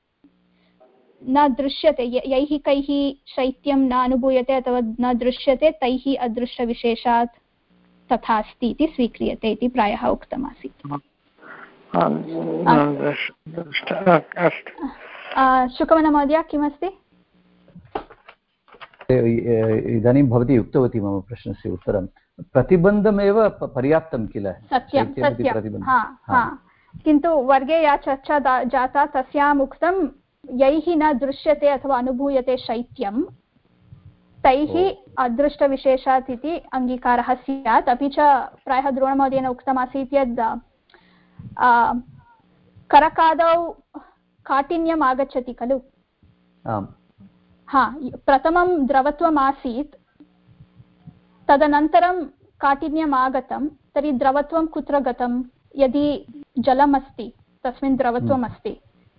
न दृश्यते यैः कैः शैत्यं न अनुभूयते अथवा न दृश्यते तैः अदृष्टविशेषात् तथा अस्ति इति स्वीक्रियते इति प्रायः उक्तमासीत्। शुकवनमहोदय किमस्ति? इदानीं भवती उक्तवती मम प्रश्नस्य उत्तरं प्रतिबन्धमेव पर्याप्तं किल सत्यं सत्यं किन्तु वर्गे या चर्चा जाता तस्याम् उक्तं यैः न दृश्यते अथवा अनुभूयते शैत्यं तैः अदृष्टविशेषात् इति अङ्गीकारः स्यात्। अपि च प्रायः द्रोणमहोदयेन उक्तमासीत् यद् करकादौ काठिन्यम् आगच्छति खलु। हा प्रथमं द्रवत्वम् आसीत् तदनन्तरं काठिन्यम् आगतं तर्हि द्रवत्वं कुत्र गतं? यदि जलम् अस्ति तस्मिन् द्रवत्वम् अस्ति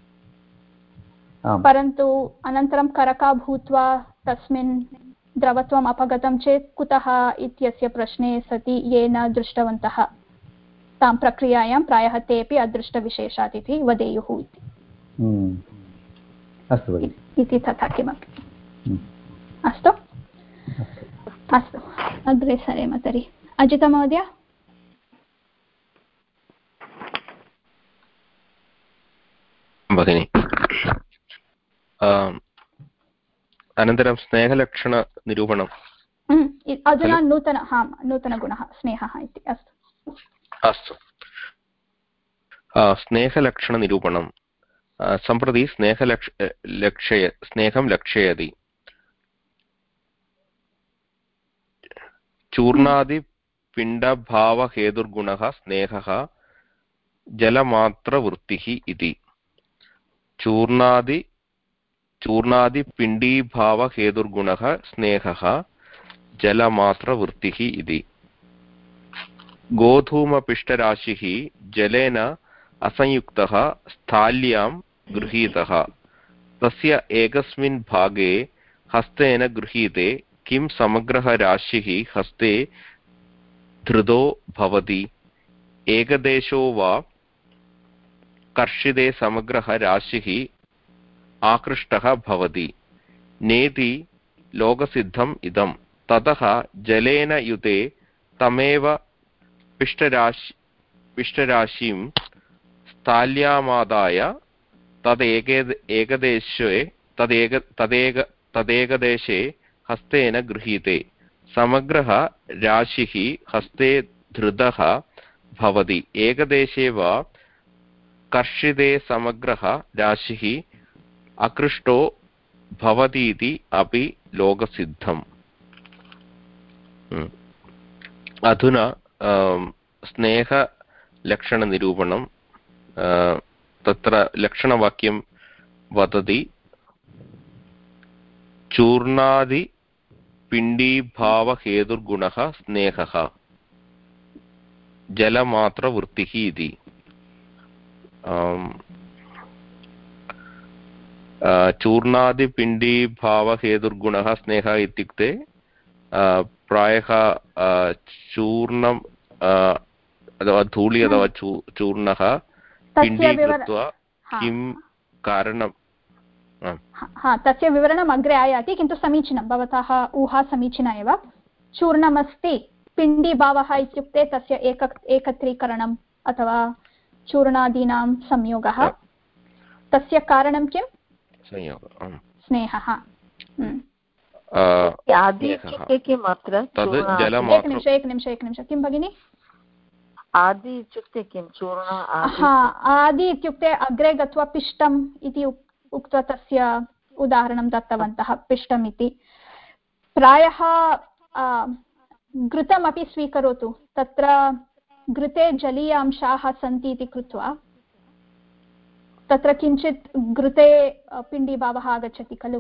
परन्तु अनन्तरं करका भूत्वा तस्मिन् द्रवत्वम् अपगतं चेत् कुतः इत्यस्य प्रश्ने सति ये न दृष्टवन्तः तां प्रक्रियायां प्रायः तेऽपि अदृष्टविशेषात् इति वदेयुः इति तथा किमपि। अस्तु अस्तु अग्रे सरेम तर्हि। अजिता महोदय। भगिनि अनन्तरं स्नेहलक्षणनिरूपणम् अधुना नूतन हा नूतनगुणः स्नेहः इति। अस्तु अस्तु स्नेहलक्षणनिरूपणं सम्प्रति स्नेहलक्ष लक्षय स्नेहं लक्षयति चूर्णादिपिण्डभावहेतुर्गुणः स्नेहः जलमात्रवृत्तिः इति। चूर्णादि चूर्णादिपिण्डीभावहेतुर्गुणः स्नेहः जलमात्रवृत्तिः इति। गोधूमपिष्टराशिः जलेन असंयुक्तः स्थाल्यां गृहीतः तस्य एकस्मिन् भागे हस्तेन गृहीते किं समग्रः राशिः हस्ते धृतो भवति? एकदेशो वा कर्षिते समग्रः राशिः आकृष्टः भवति नेति लोकसिद्धम् इदं। ततः जलेन युते तमेव पिष्टराशि पिष्टराशिं स्थाल्यामादाय तदेके एकदेशे तदेक तदेक तदेकदेशे हस्तेन गृहीते समग्रः राशिः हस्ते धृतः भवति। एकदेशे वा कर्षिते समग्रः राशिः अकृष्टो भवतीति अपि लोकसिद्धम्। अधुना स्नेहलक्षणनिरूपणं तत्र लक्षणवाक्यं वदति चूर्णादिपिण्डीभावहेतुर्गुणः स्नेहः जलमात्रवृत्तिः इति। चूर्णादिपिण्डीभावहेतुर्गुणः स्नेहः इत्युक्ते प्रायः चूर्णम् अथवा धूलि अथवा चूर्णः पिण्डीकृत्वा किं कारणं तस्य विवरणम् अग्रे आयाति किन्तु समीचीनं भवतः ऊहा समीचीना एव। चूर्णमस्ति पिण्डीभावः इत्युक्ते तस्य एक एकत्रीकरणम् अथवा चूर्णादीनां संयोगः तस्य कारणं किं? स्नेहः। एकनिमिष एकनिमिष एकनिमिष किं भगिनि? आदि इत्युक्ते किं? चूर्ण आदि इत्युक्ते अग्रे गत्वा पिष्टम् इति उक्त्वा तस्य उदाहरणं दत्तवन्तः पिष्टम् इति। प्रायः घृतमपि स्वीकरोतु तत्र घृते जलीय अंशाः सन्ति इति कृत्वा तत्र किञ्चित् घृते पिण्डीभावः आगच्छति खलु।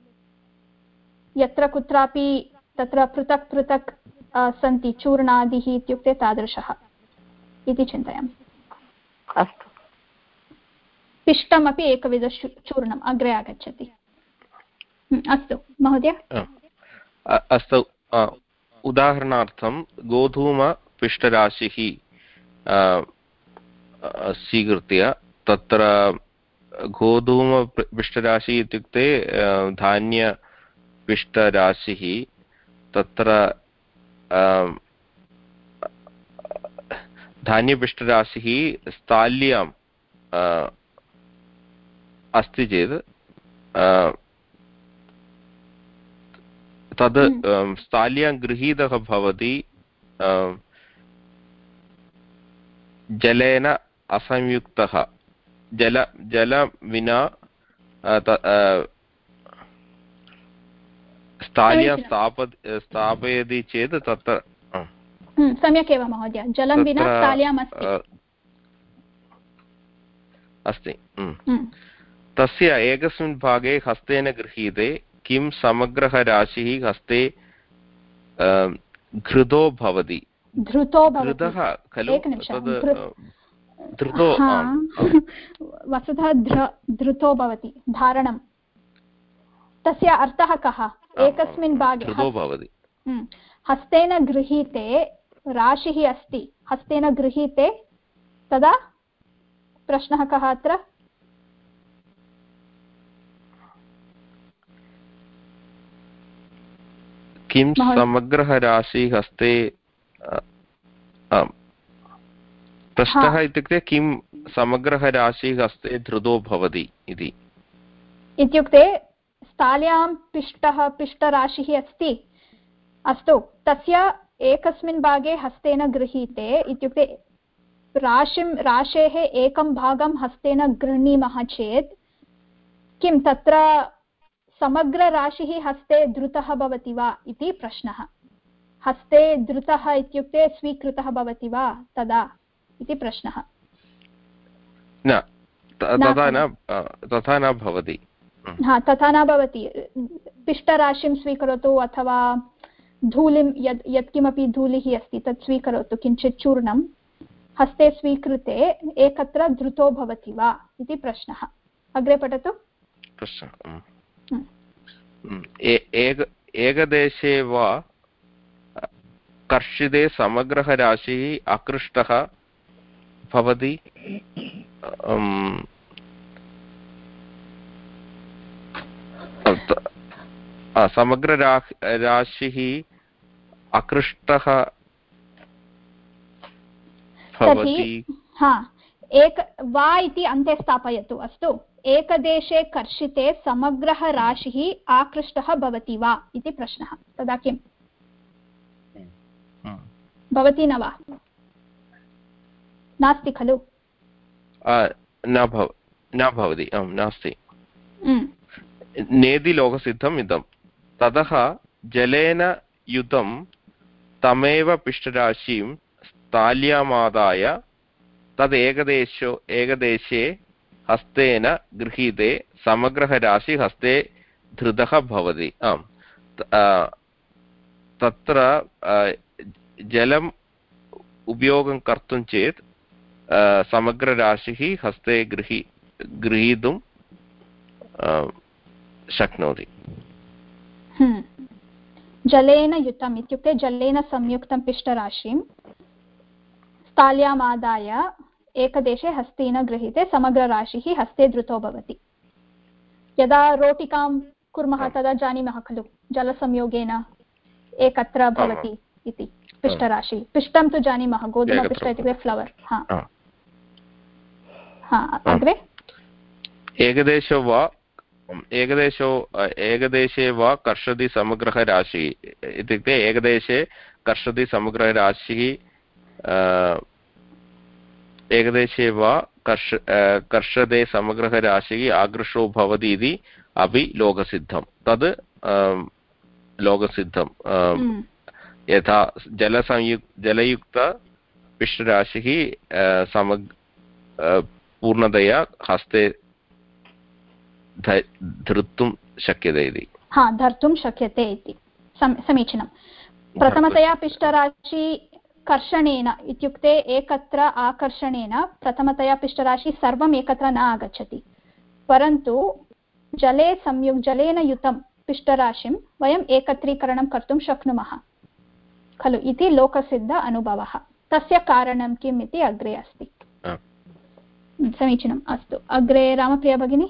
यत्र कुत्रापि तत्र पृथक् पृथक् सन्ति चूर्णादिः इत्युक्ते तादृशः इति चिन्तयामि। अस्तु पिष्टमपि एकविध चूर्णम् अग्रे आगच्छति। अस्तु महोदय। अस्तु उदाहरणार्थं गोधूमपिष्टराशिः स्वीकृत्य तत्र गोधूमपिष्टराशिः इत्युक्ते धान्यपिष्टराशिः तत्र धान्यपिष्टराशिः स्थाल्यां अस्ति चेत् तद् स्थाल्यां गृहीतः भवति जलेन असंयुक्तः जल जल विना स्थाल्यां स्थाप स्थापयति चेत् तत्र सम्यक् एव महोदय, जलं विना स्थाल्याम् अस्ति। तस्य एकस्मिन् भागे हस्तेन गृहीते किं समग्रः राशिः हस्ते घृतो भवति? धृतो घृतः खलु? धृतो वस्तुतः धृतो भवति, धारणं। तस्य अर्थः कः? एकस्मिन् भागे धृतो भवति, हस्तेन गृहीते राशिः अस्ति, हस्तेन गृहीते, तदा प्रश्नः कः अत्र? किं समग्रः राशिः हस्ते? प्रश्नः इत्युक्ते किं समग्रः राशिः हस्ते धृतो भवति इति। इत्युक्ते स्थाल्यां पिष्टः पिष्टराशिः अस्ति, अस्तु, तस्य एकस्मिन् भागे हस्तेन गृहीते, इत्युक्ते राशिं राशेः एकं भागं हस्तेन गृह्णीमः चेत् किं तत्र समग्रराशिः हस्ते धृतः भवति वा इति प्रश्नः। हस्ते धृतः इत्युक्ते स्वीकृतः भवति वा तदा इति प्रश्नः। न, तथा न तथा न भवति। हा, तथा न भवति। पिष्टराशिं स्वीकरोतु अथवा धूलिं, यत् यत्किमपि धूलिः अस्ति तत् स्वीकरोतु, किञ्चित् चूर्णं हस्ते स्वीकृते एकत्र धृतो भवति वा इति प्रश्नः। अग्रे पठतु। एकदेशे वा कर्षिते समग्रः राशिः आकृष्टः भवति। समग्र राशिः आकृष्टः भवति। हा, एक वा इति अन्ते स्थापयतु। अस्तु, एकदेशे कर्षिते समग्रः राशिः आकृष्टः भवति वा इति प्रश्नः। तदा किम् भवति न वा? नास्ति खलु? न भवति, नास्ति। नेति लोकसिद्धम् इदं। ततः जलेन युतं तमेव पिष्टराशिं स्थाल्यामादाय तद् एकदेशो एकदेशे हस्तेन गृहीते समग्रः राशिः हस्ते धृतः भवति। आम्, तत्र जलम् उपयोगं कर्तुं चेत् समग्रराशिः हस्ते गृही गृहीतुं शक्नोति। जलेन युतम् इत्युक्ते जलेन संयुक्तं पिष्टराशिं स्थाल्याम् आदाय एकदेशे हस्तेन गृहीते समग्रराशिः हस्ते धृतो भवति। यदा रोटिकां कुर्मः तदा जानीमः खलु, जलसंयोगेन एकत्र भवति इति पिष्टराशिः। पिष्टं तु जानीमः, गोधूमपिष्ट इत्युक्ते फ्लवर्। अग्रे एकदेशो वा एकदेशो एकदेशे वा कर्षति समग्रः राशिः इत्युक्ते एकदेशे कर्षति समग्रः राशिः एकदेशे वा कर्ष कर्षते समग्रः राशिः आकृष्टो भवति इति अपि लोकसिद्धं। तद् लोकसिद्धं। यथा जलसंयुक् जलयुक्त पिष्टराशिः समग् पूर्णतया हस्ते धर्तुं शक्यते इति। हा, धर्तुं शक्यते इति समीचीनं। प्रथमतया पिष्टराशि कर्षणेन इत्युक्ते एकत्र आकर्षणेन प्रथमतया पिष्टराशि सर्वम् एकत्र न आगच्छति, परन्तु जले संयुक् जलेन युतं पिष्टराशिं वयम् एकत्रीकरणं कर्तुं शक्नुमः खलु इति लोकसिद्ध अनुभवः। तस्य कारणं किम् इति अग्रे अस्ति। समीचीनम्। अस्तु, अग्रे रामप्रिया भगिनी।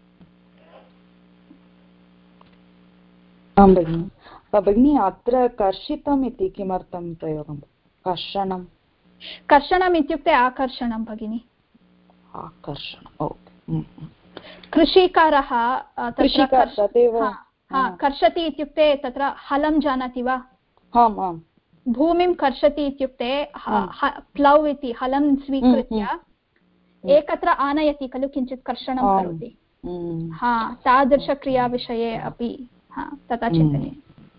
आं भगिनि। भगिनी, अत्र कर्षितम् इति किमर्थं प्रयोगं? कर्षणं कर्षणम् इत्युक्ते आकर्षणं भगिनि। आकर्षणम्, ओके। कृषिकारः तदेव हा कर्षति इत्युक्ते तत्र हलं जानाति वा? आम् आम् भूमिं कर्षति इत्युक्ते प्लौ इति हलं स्वीकृत्य एकत्र आनयति खलु, किञ्चित् कर्षणं करोति। हा तादृशक्रियाविषये अपि हा तथा चिन्तनीयम्।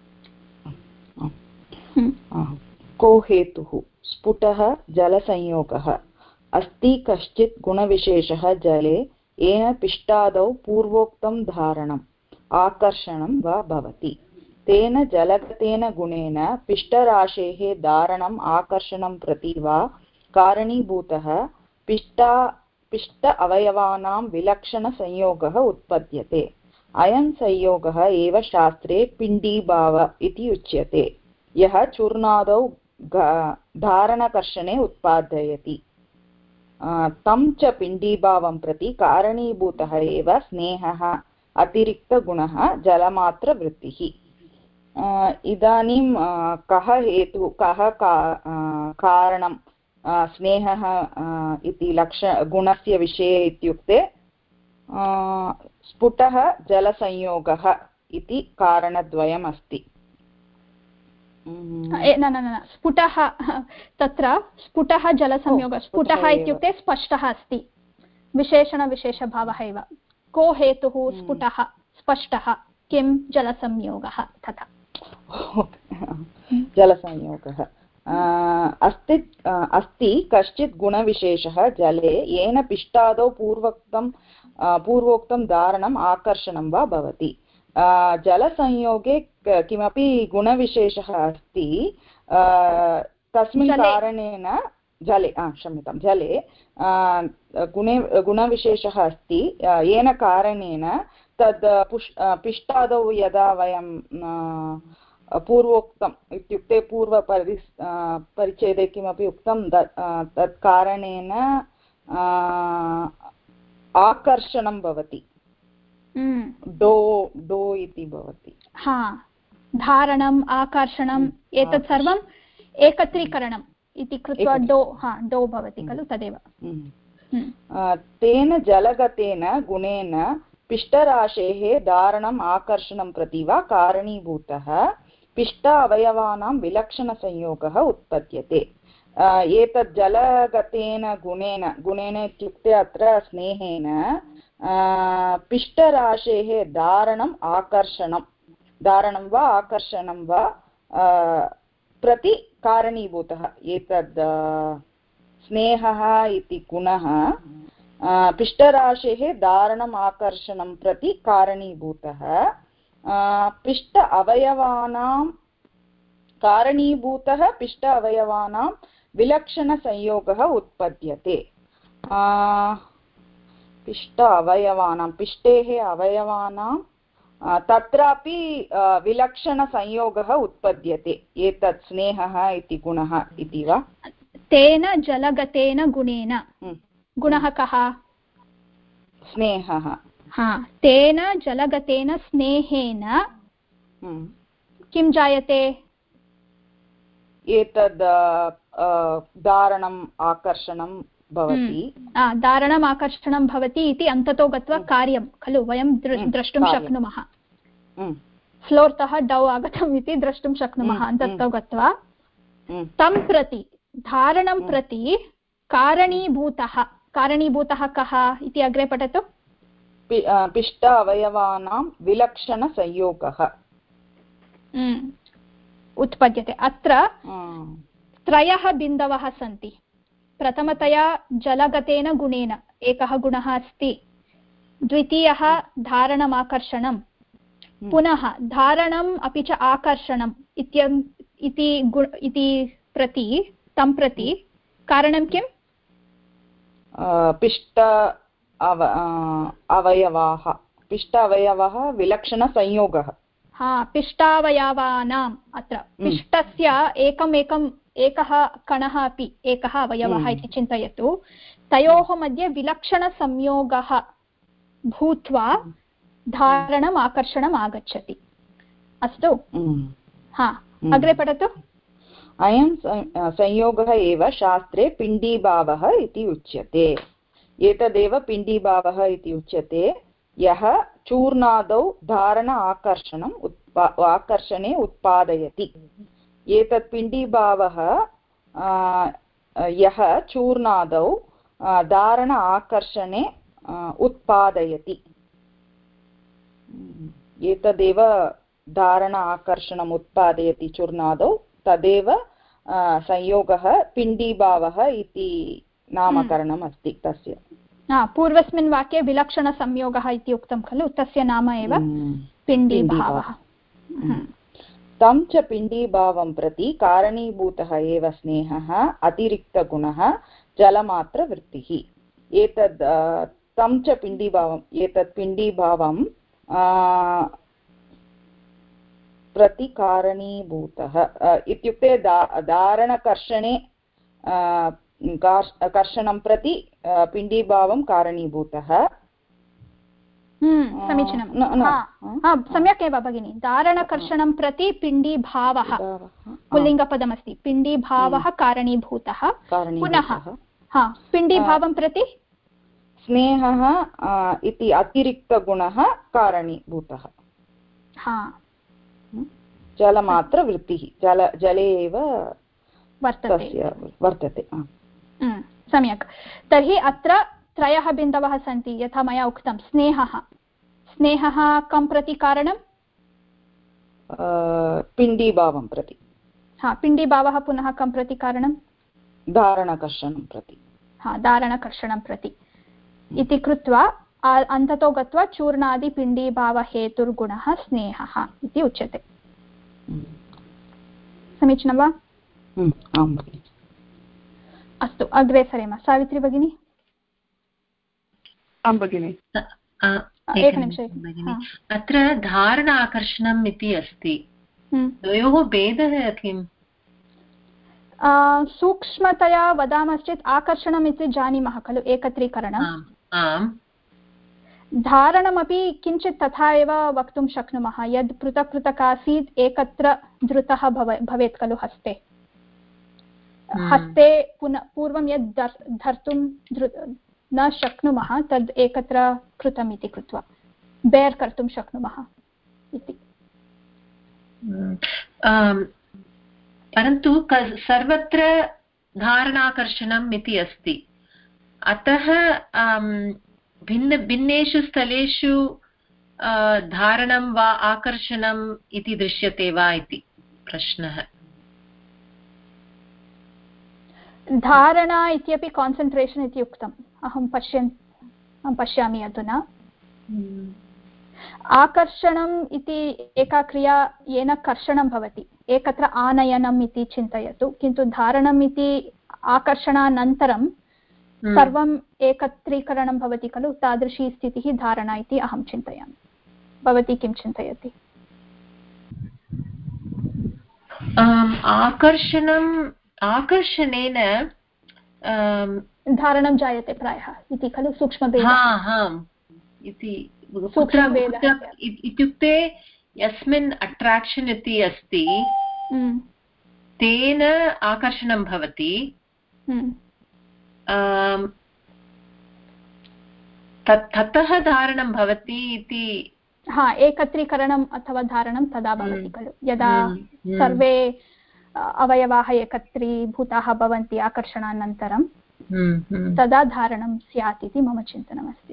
को हेतुः? स्फुटः जलसंयोगः अस्ति कश्चित् गुणविशेषः जले येन पिष्टादौ पूर्वोक्तं धारणम् आकर्षणं वा भवति। तेन जलगतेन गुणेन पिष्टराशेः धारणम् आकर्षणं प्रति वा कारणीभूतः पिष्टा पिष्ट अवयवानां विलक्षणसंयोगः उत्पद्यते। अयं संयोगः एव शास्त्रे पिण्डीभाव इति उच्यते, यः चूर्णादौ धारणकर्षणे उत्पादयति। तं च पिण्डीभावं प्रति कारणीभूतः एव स्नेहः अतिरिक्तगुणः जलमात्रवृत्तिः। इदानीं कः हेतु कः कारणं स्नेहः इति लक्ष गुणस्य विषये इत्युक्ते स्फुटः जलसंयोगः इति कारणद्वयम् अस्ति। न न न स्फुटः तत्र स्फुटः जलसंयोगः स्फुटः इत्युक्ते स्पष्टः अस्ति, विशेषणविशेषभावः एव। को हेतुः? स्फुटः स्पष्टः, किं जलसंयोगः तथा जलसंयोगः अस्ति अस्ति कश्चित् गुणविशेषः जले येन पिष्टादौ पूर्वोक्तं पूर्वोक्तं धारणम् आकर्षणं वा भवति। जलसंयोगे किमपि गुणविशेषः अस्ति, तस्मिन् कारणेन जले क्षम्यतां जले गुणे गुणविशेषः अस्ति, येन कारणेन तद् पुष् पिष्टादौ यदा वयं पूर्वोक्तम् इत्युक्ते पूर्वपरि परिच्छेदे किमपि उक्तं तत् कारणेन आकर्षणं भवति। डो डो इति भवति। हा धारणम् आकर्षणम् एतत् सर्वम् एकत्रीकरणम् इति कृत्वा डो हा डो भवति खलु, तदेव। तेन जलगतेन गुणेन पिष्टराशेः धारणम् आकर्षणं प्रति वा कारणीभूतः पिष्ट अवयवानां विलक्षणसंयोगः उत्पद्यते। एतत् जलगतेन गुणेन गुणेन इत्युक्ते अत्र स्नेहेन पिष्टराशेः धारणम् आकर्षणं धारणं वा आकर्षणं वा प्रति कारणीभूतः। एतद् स्नेहः इति गुणः पिष्टराशेः धारणम् आकर्षणं प्रति कारणीभूतः। पिष्ट अवयवानां कारणीभूतः पिष्ट अवयवानां विलक्षणसंयोगः उत्पद्यते। पिष्ट अवयवानां पिष्टेः अवयवानां तत्रापि विलक्षणसंयोगः उत्पद्यते। एतत् स्नेहः इति गुणः इति वा? तेन जलगतेन गुणेन गुणः कः? स्नेहः। हा तेन जलगतेन स्नेहेन किं जायते? एतद् धारणम् आकर्षणं भवति। धारणम् आकर्षणं भवति इति अन्ततो गत्वा कार्यं खलु वयं द्रष्टुं शक्नुमः। फ्लोर्तः डौ आगतम् इति द्रष्टुं शक्नुमः अन्ततो गत्वा। तं प्रति धारणं प्रति कारणीभूतः कारणीभूतः कः इति अग्रे पठतु। पिष्ट अवयवानां विलक्षणसंयोगः उत्पद्यते। अत्र त्रयः बिन्दवः सन्ति। प्रथमतया जलगतेन गुणेन एकः गुणः अस्ति, द्वितीयः धारणमाकर्षणं, पुनः धारणम् अपि च आकर्षणम् इति प्रति तं प्रति कारणं किम्? पिष्ट अव अवयवाः पिष्ट अवयवः विलक्षणसंयोगः। हा पिष्टावयवानाम् अत्र पिष्टस्य एकम् एकम् एकः कणः अपि एकः अवयवः इति चिन्तयतु। तयोः मध्ये विलक्षणसंयोगः भूत्वा धारणम् आकर्षणम् आगच्छति। अस्तु हा अग्रे पठतु। अयं संयोगः एव शास्त्रे पिण्डीभावः इति उच्यते। एतदेव पिण्डीभावः इति उच्यते, यः चूर्णादौ धारण आकर्षणम् उत्पा आकर्षणे उत्पादयति। एतत् पिण्डीभावः यः चूर्णादौ धारण आकर्षणे उत्पादयति। एतदेव धारण आकर्षणम् उत्पादयति चूर्णादौ, तदेव संयोगः पिण्डीभावः इति नामकरणम् अस्ति तस्य। पूर्वस्मिन् वाक्ये विलक्षणसंयोगः इति उक्तं खलु, तस्य नाम एव पिण्डीभावः। तं च पिण्डीभावं प्रति कारणीभूतः एव स्नेहः अतिरिक्तगुणः जलमात्रवृत्तिः। एतद् तं च पिण्डीभावम् एतत् पिण्डीभावं प्रति कारणीभूतः इत्युक्ते धारणकर्षणे कर्षणं प्रति पिण्डीभावं कारणीभूतः। समीचीनं, सम्यक् एव भगिनि। धारणकर्षणं प्रति पिण्डीभावः पुल्लिङ्गपदमस्ति, पिण्डीभावः कारणीभूतः। पुनः पिण्डीभावं प्रति स्नेहः इति अतिरिक्तगुणः कारणीभूतः। जलमात्रवृत्तिः, जल जले एव वर्तते वर्तते सम्यक्। तर्हि अत्र त्रयः बिन्दवः सन्ति, यथा मया उक्तं। स्नेहः स्नेहः कं प्रति कारणं? पिण्डीभावं प्रति। हा, पिण्डीभावः पुनः कं प्रति कारणं? धारणकर्षणं प्रति। हा, धारणकर्षणं प्रति इति कृत्वा अन्ततो गत्वा चूर्णादिपिण्डीभावहेतुर्गुणः स्नेहः इति उच्यते। समीचीनं वा? आम् भगिनि। अस्तु, अग्रे सरेम। सावित्री भगिनी। आं भगिनि। एकनिमिषं। अत्र धारण आकर्षणम् इति अस्ति, द्वयोः भेदः किम्? सूक्ष्मतया वदामश्चेत् आकर्षणम् इति जानीमः खलु, एकत्रीकरणम्। धारणमपि किञ्चित् तथा एव वक्तुं शक्नुमः, यद् पृथक् पृथक् आसीत् एकत्र धृतः भव भवेत् खलु हस्ते। हस्ते पुनः पूर्वं यद् धर्तुं न शक्नुमः तद् एकत्र कृतम् इति कृत्वा बेर् कर्तुं शक्नुमः इति। परन्तु सर्वत्र धारणाकर्षणम् इति अस्ति, अतः भिन्न भिन्नेषु स्थलेषु धारणं वा आकर्षणम् इति दृश्यते वा इति प्रश्नः। धारणा इत्यपि कान्सन्ट्रेशन् इति उक्तम्, अहं पश्यन् अहं पश्यामि अधुना। आकर्षणम् इति एका क्रिया येन कर्षणं भवति, एकत्र आनयनम् इति चिन्तयतु, किन्तु धारणम् इति आकर्षणानन्तरं सर्वम् एकत्रीकरणं भवति खलु, तादृशी स्थितिः धारणा इति अहं चिन्तयामि। भवती किं चिन्तयति? आकर्षणम् आकर्षणेन धारणं जायते प्रायः इति खलु सूक्ष्मभेदः इत्युक्ते यस्मिन् अट्राक्षन् इति अस्ति तेन आकर्षणं भवति, ततः धारणं भवति इति। हा, एकत्रीकरणम् अथवा धारणं तदा भवति खलु, यदा सर्वे अवयवाः एकत्रीभूताः भवन्ति आकर्षणानन्तरं, तदा धारणं स्यात् इति मम चिन्तनमस्ति।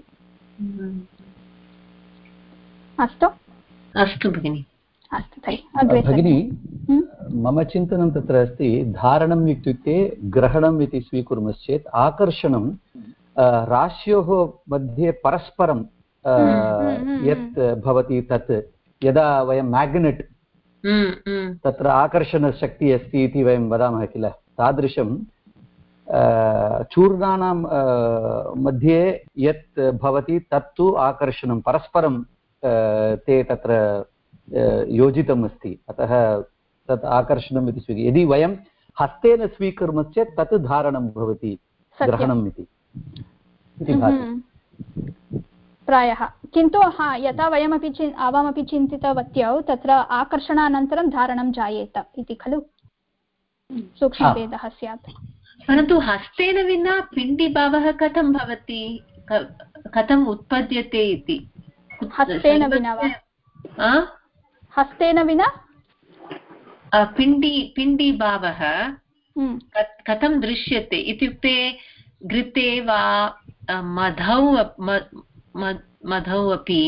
अस्तु अस्तु भगिनि। अस्तु तर्हि अग्रे भगिनि, मम चिन्तनं तत्र अस्ति, धारणम् इत्युक्ते ग्रहणम् इति स्वीकुर्मश्चेत् आकर्षणं राश्योः मध्ये परस्परं यत् भवति, तत् यदा वयं मैग्नेट् तत्र आकर्षणशक्तिः अस्ति इति वयं वदामः किल, तादृशं चूर्णानां मध्ये यत् भवति तत्तु आकर्षणं परस्परं ते तत्र योजितम् अस्ति, अतः तत् आकर्षणम् इति स्वीक्रियते। यदि वयं हस्तेन स्वीकुर्मश्चेत् तत् धारणं भवति, ग्रहणम् इति भाति प्रायः। किन्तु हा, यथा वयमपि चिन् आवामपि चिन्तितवत्यौ, तत्र आकर्षणानन्तरं धारणं जायेत इति खलु सूक्ष्मभेदः स्यात्। परन्तु हस्तेन विना पिण्डीभावः कथं भवति, कथम् उत्पद्यते इति हस्तेन विना वा? हस्तेन विना पिण्डी पिण्डीभावः कथं दृश्यते इत्युक्ते घृते वा मधौ मधौ अपि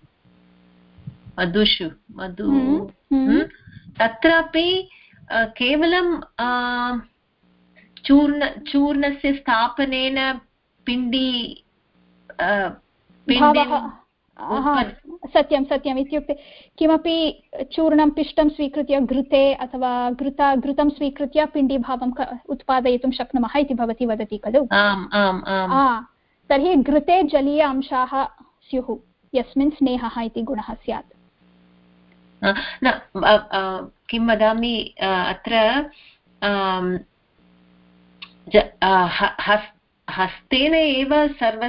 मधुषु मधु तत्रापि केवलं चूर्ण चूर्णस्य स्थापनेन पिण्डी सत्यं सत्यम् इत्युक्ते किमपि चूर्णं पिष्टं स्वीकृत्य घृते अथवा घृता घृतं स्वीकृत्य पिण्डीभावम् उत्पादयितुं शक्नुमः इति भवती वदति खलु? तर्हि घृते जलीय अंशाः स्युः यस्मिन् स्नेहः इति गुणः स्यात्। न किं वदामि अत्र हस्तेन एव सर्व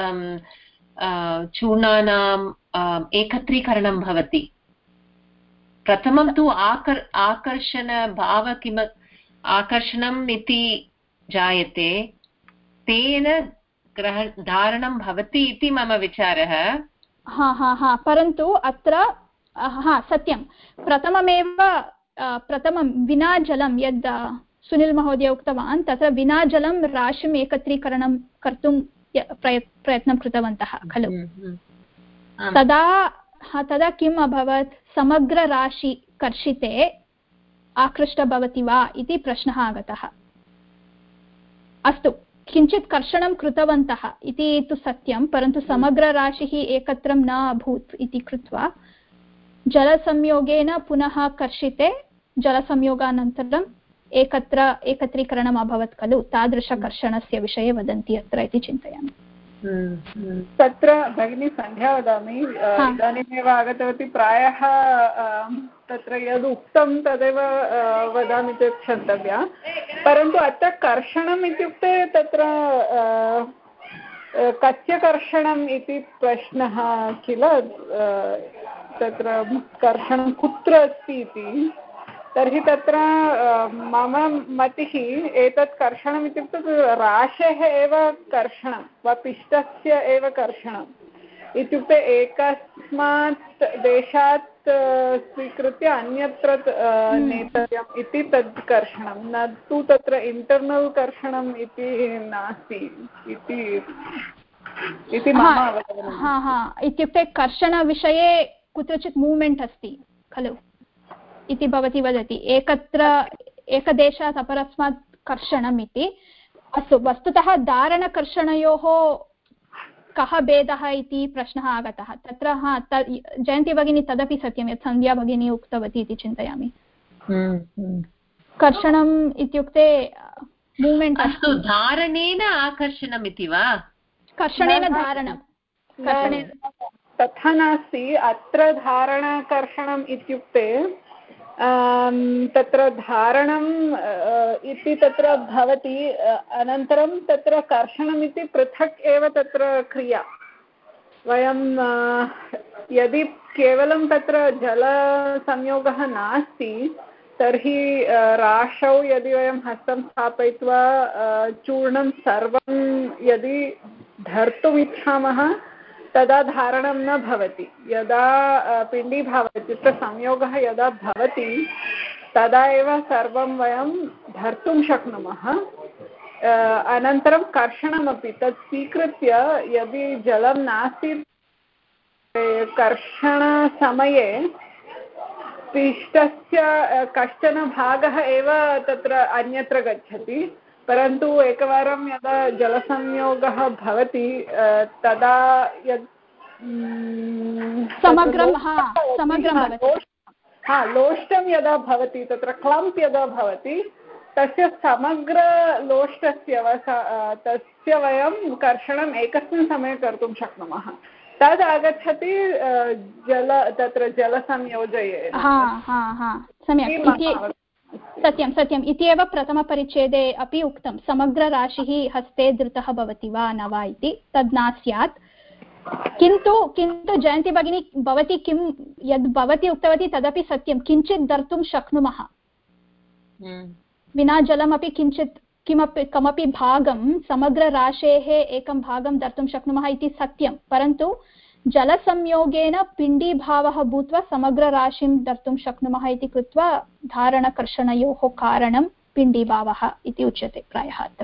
चूर्णानाम् एकत्रीकरणं भवति। प्रथमं तु आकर् आकर्षणभाव किम आकर्षणम् इति जायते तेन ग्रह धारणं भवति इति मम विचारः। हा हा हा परन्तु अत्र हा सत्यं प्रथममेव प्रथमं विना जलं यद् सुनील महोदय उक्तवान् तत्र विना जलं राशिम् एकत्रीकरणं कर्तुं प्रयत्नं कृतवन्तः खलु? तदा तदा किम् अभवत्? समग्रराशि कर्षिते आकृष्ट भवति वा इति प्रश्नः आगतः। अस्तु किञ्चित् कर्षणं कृतवन्तः इति तु सत्यं परन्तु समग्रराशिः एकत्र न अभूत् इति कृत्वा जलसंयोगेन पुनः कर्षिते जलसंयोगानन्तरम् एकत्र एकत्रीकरणम् अभवत् खलु? तादृशकर्षणस्य विषये वदन्ति अत्र इति चिन्तयामि। तत्र भगिनी सन्ध्या वदामि इदानीमेव आगतवती प्रायः तत्र यद् उक्तं तदेव वदामि चेत् क्षन्तव्या परन्तु अत्र कर्षणम् इत्युक्ते तत्र कस्य कर्षणम् इति प्रश्नः किल? तत्र कर्षणं कुत्र अस्ति इति तर्हि तत्र मम मतिः एतत् कर्षणम् इत्युक्ते राशेः एव कर्षणं वा पिष्टस्य एव कर्षणम् इत्युक्ते एकस्मात् देशात् स्वीकृत्य अन्यत्र नेतव्यम् इति तद् कर्षणं न तु तत्र इंटर्नल् कर्षणम् इति नास्ति इति मम अवगमनं। हा हा इत्युक्ते कर्षणविषये कुत्रचित् मूव्मेण्ट् अस्ति खलु इति भवती वदति। एकत्र एकदेशात् अपरस्मात् कर्षणम् इति। अस्तु वस्तुतः धारणकर्षणयोः कः भेदः इति प्रश्नः आगतः तत्र। हा जयन्ती भगिनी तदपि सत्यं यत् सन्ध्या भगिनी उक्तवती इति चिन्तयामि। कर्षणम् इत्युक्ते मूव्मेण्ट्। अस्तु धारणेन आकर्षणम् इति वा? कर्षणेन धारणं तथा नास्ति। अत्र धारणकर्षणम् इत्युक्ते तत्र धारणम् इति तत्र भवति अनन्तरं तत्र कर्षणम् इति पृथक् एव तत्र क्रिया। वयं यदि केवलं तत्र जलसंयोगः नास्ति तर्हि राशौ यदि वयं हस्तं स्थापयित्वा चूर्णं सर्वं यदि धर्तुम् इच्छामः तदा धारणं न भवति। यदा पिण्डी भवति इत्युक्ते संयोगः यदा भवति तदा एव सर्वं वयं धर्तुं शक्नुमः। अनन्तरं कर्षणमपि तत् स्वीकृत्य यदि जलं नास्ति कर्षणसमये पिष्टस्य कश्चन भागः एव तत्र अन्यत्र गच्छति परन्तु एकवारं यदा जलसंयोगः भवति तदा यत् समग्रं समग्रं हा लोष्टं यदा भवति तत्र क्लम्प् यदा भवति तस्य समग्रलोष्टस्य तस्य वयं कर्षणम् एकस्मिन् समये कर्तुं शक्नुमः। तद् आगच्छति जल तत्र जलसंयोजये। सम्यक् सत्यं सत्यम् इत्येव प्रथमपरिच्छेदे अपि उक्तं। समग्रराशिः हस्ते धृतः भवति वा न वा इति तद् न स्यात्। किन्तु किन्तु जयन्ती भगिनी भवती किं यद् भवती उक्तवती तदपि सत्यं। किञ्चित् धर्तुं शक्नुमः विना जलमपि किञ्चित् किमपि कमपि भागं समग्रराशेः एकं भागं धर्तुं शक्नुमः इति सत्यं परन्तु जलसंयोगेन पिण्डीभावः भूत्वा समग्रराशिं धर्तुं शक्नुमः इति कृत्वा धारणकर्षणयोः कारणं पिण्डीभावः इति उच्यते प्रायः अत्र।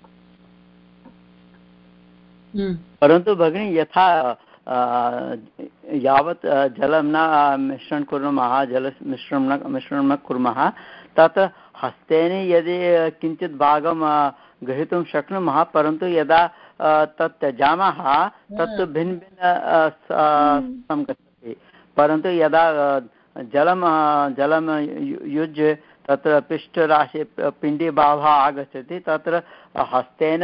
परन्तु भगिनी यथा यावत् जलं न मिश्रणं कुर्मः जलमिश्रणं न मिश्रणं न कुर्मः तत् हस्तेन यदि किञ्चित् भागं ग्रहीतुं शक्नुमः परन्तु यदा तत् त्यजामः तत् भिन्न भिन्न गच्छति परन्तु यदा जलं जलं युज्य तत्र पिष्टराशि पिण्डीभावः आगच्छति तत्र हस्तेन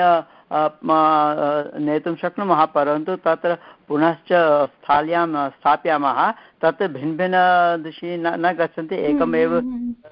नेतुं शक्नुमः परन्तु तत्र पुनश्च स्थाल्यां स्थापयामः तत् भिन्न भिन्न दिशि न गच्छन्ति एकमेव।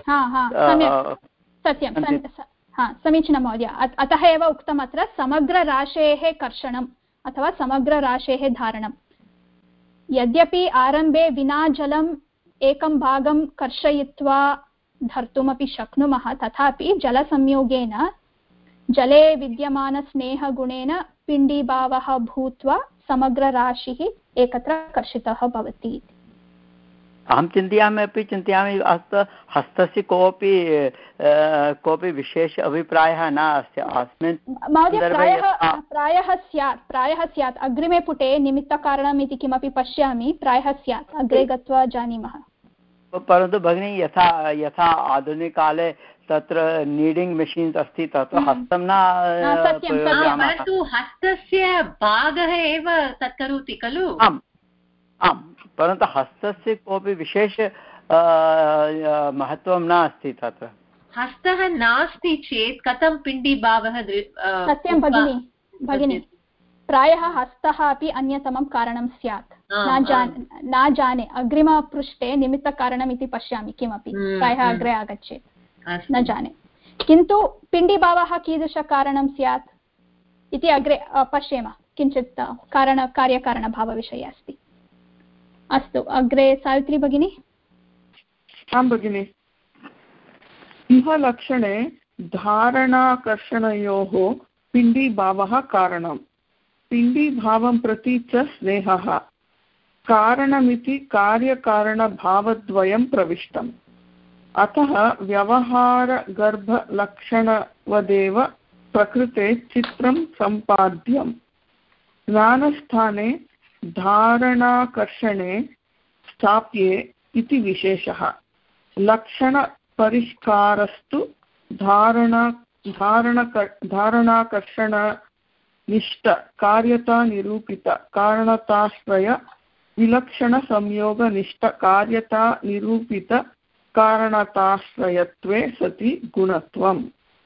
सत्यं समीचीनं महोदय। अतः एव उक्तम् अत्र समग्रराशेः कर्षणम् अथवा समग्रराशेः धारणं। यद्यपि आरम्भे विना जलम् एकं भागं कर्षयित्वा धर्तुमपि शक्नुमः तथापि जलसंयोगेन जले विद्यमानस्नेहगुणेन पिण्डीभावः भूत्वा समग्रराशिः एकत्र कर्षितः भवति। अहं चिन्तयामि अपि चिन्तयामि हस्त हस्तस्य कोऽपि कोऽपि विशेष अभिप्रायः न अस्ति अस्मिन् महोदय। प्रायः प्रायः स्यात् प्रायः स्यात् अग्रिमे पुटे निमित्तकारणम् इति किमपि पश्यामि प्रायः स्यात् अग्रे गत्वा जानीमः। परन्तु भगिनी यथा यथा आधुनिककाले तत्र नीडिङ्ग् मेशीन्स् अस्ति तत्र हस्तं न परन्तु हस्तस्य भागः एव तत् करोति खलु। आम् आम् परन्तु हस्तस्य कोऽपि विशेष महत्त्वं नास्ति तत्र। हस्तः नास्ति चेत् कथं पिण्डीभावः। सत्यं भगिनी भगिनी प्रायः हस्तः अपि अन्यतमं कारणं स्यात्। न जाने न जाने अग्रिमपृष्ठे निमित्तकारणम् इति पश्यामि किमपि प्रायः अग्रे आगच्छेत् न जाने किन्तु पिण्डीभावः कीदृशकारणं स्यात् इति अग्रे पश्येम। किञ्चित् कारण कार्यकारणभावविषये अस्ति। अस्तु अग्रे सावित्री भगिनी। आं भगिनि। इह लक्षणे धारणाकर्षणयोः पिण्डीभावः कारणं पिण्डीभावं प्रति च स्नेहः कारणमिति कार्यकारणभावद्वयं प्रविष्टम्। अतः व्यवहारगर्भलक्षणवदेव प्रकृते चित्रं सम्पाद्यम्। ज्ञानस्थाने धारणाकर्षणे स्थाप्ये इति विशेषः। लक्षणपरिष्कारस्तु धारणा धारणक धारणाकर्षणनिष्ठ कार्यता निरूपित कारणताश्रय विलक्षणसंयोगनिष्ठ कार्यता निरूपित कारणताश्रयत्वे सति गुणत्वम्।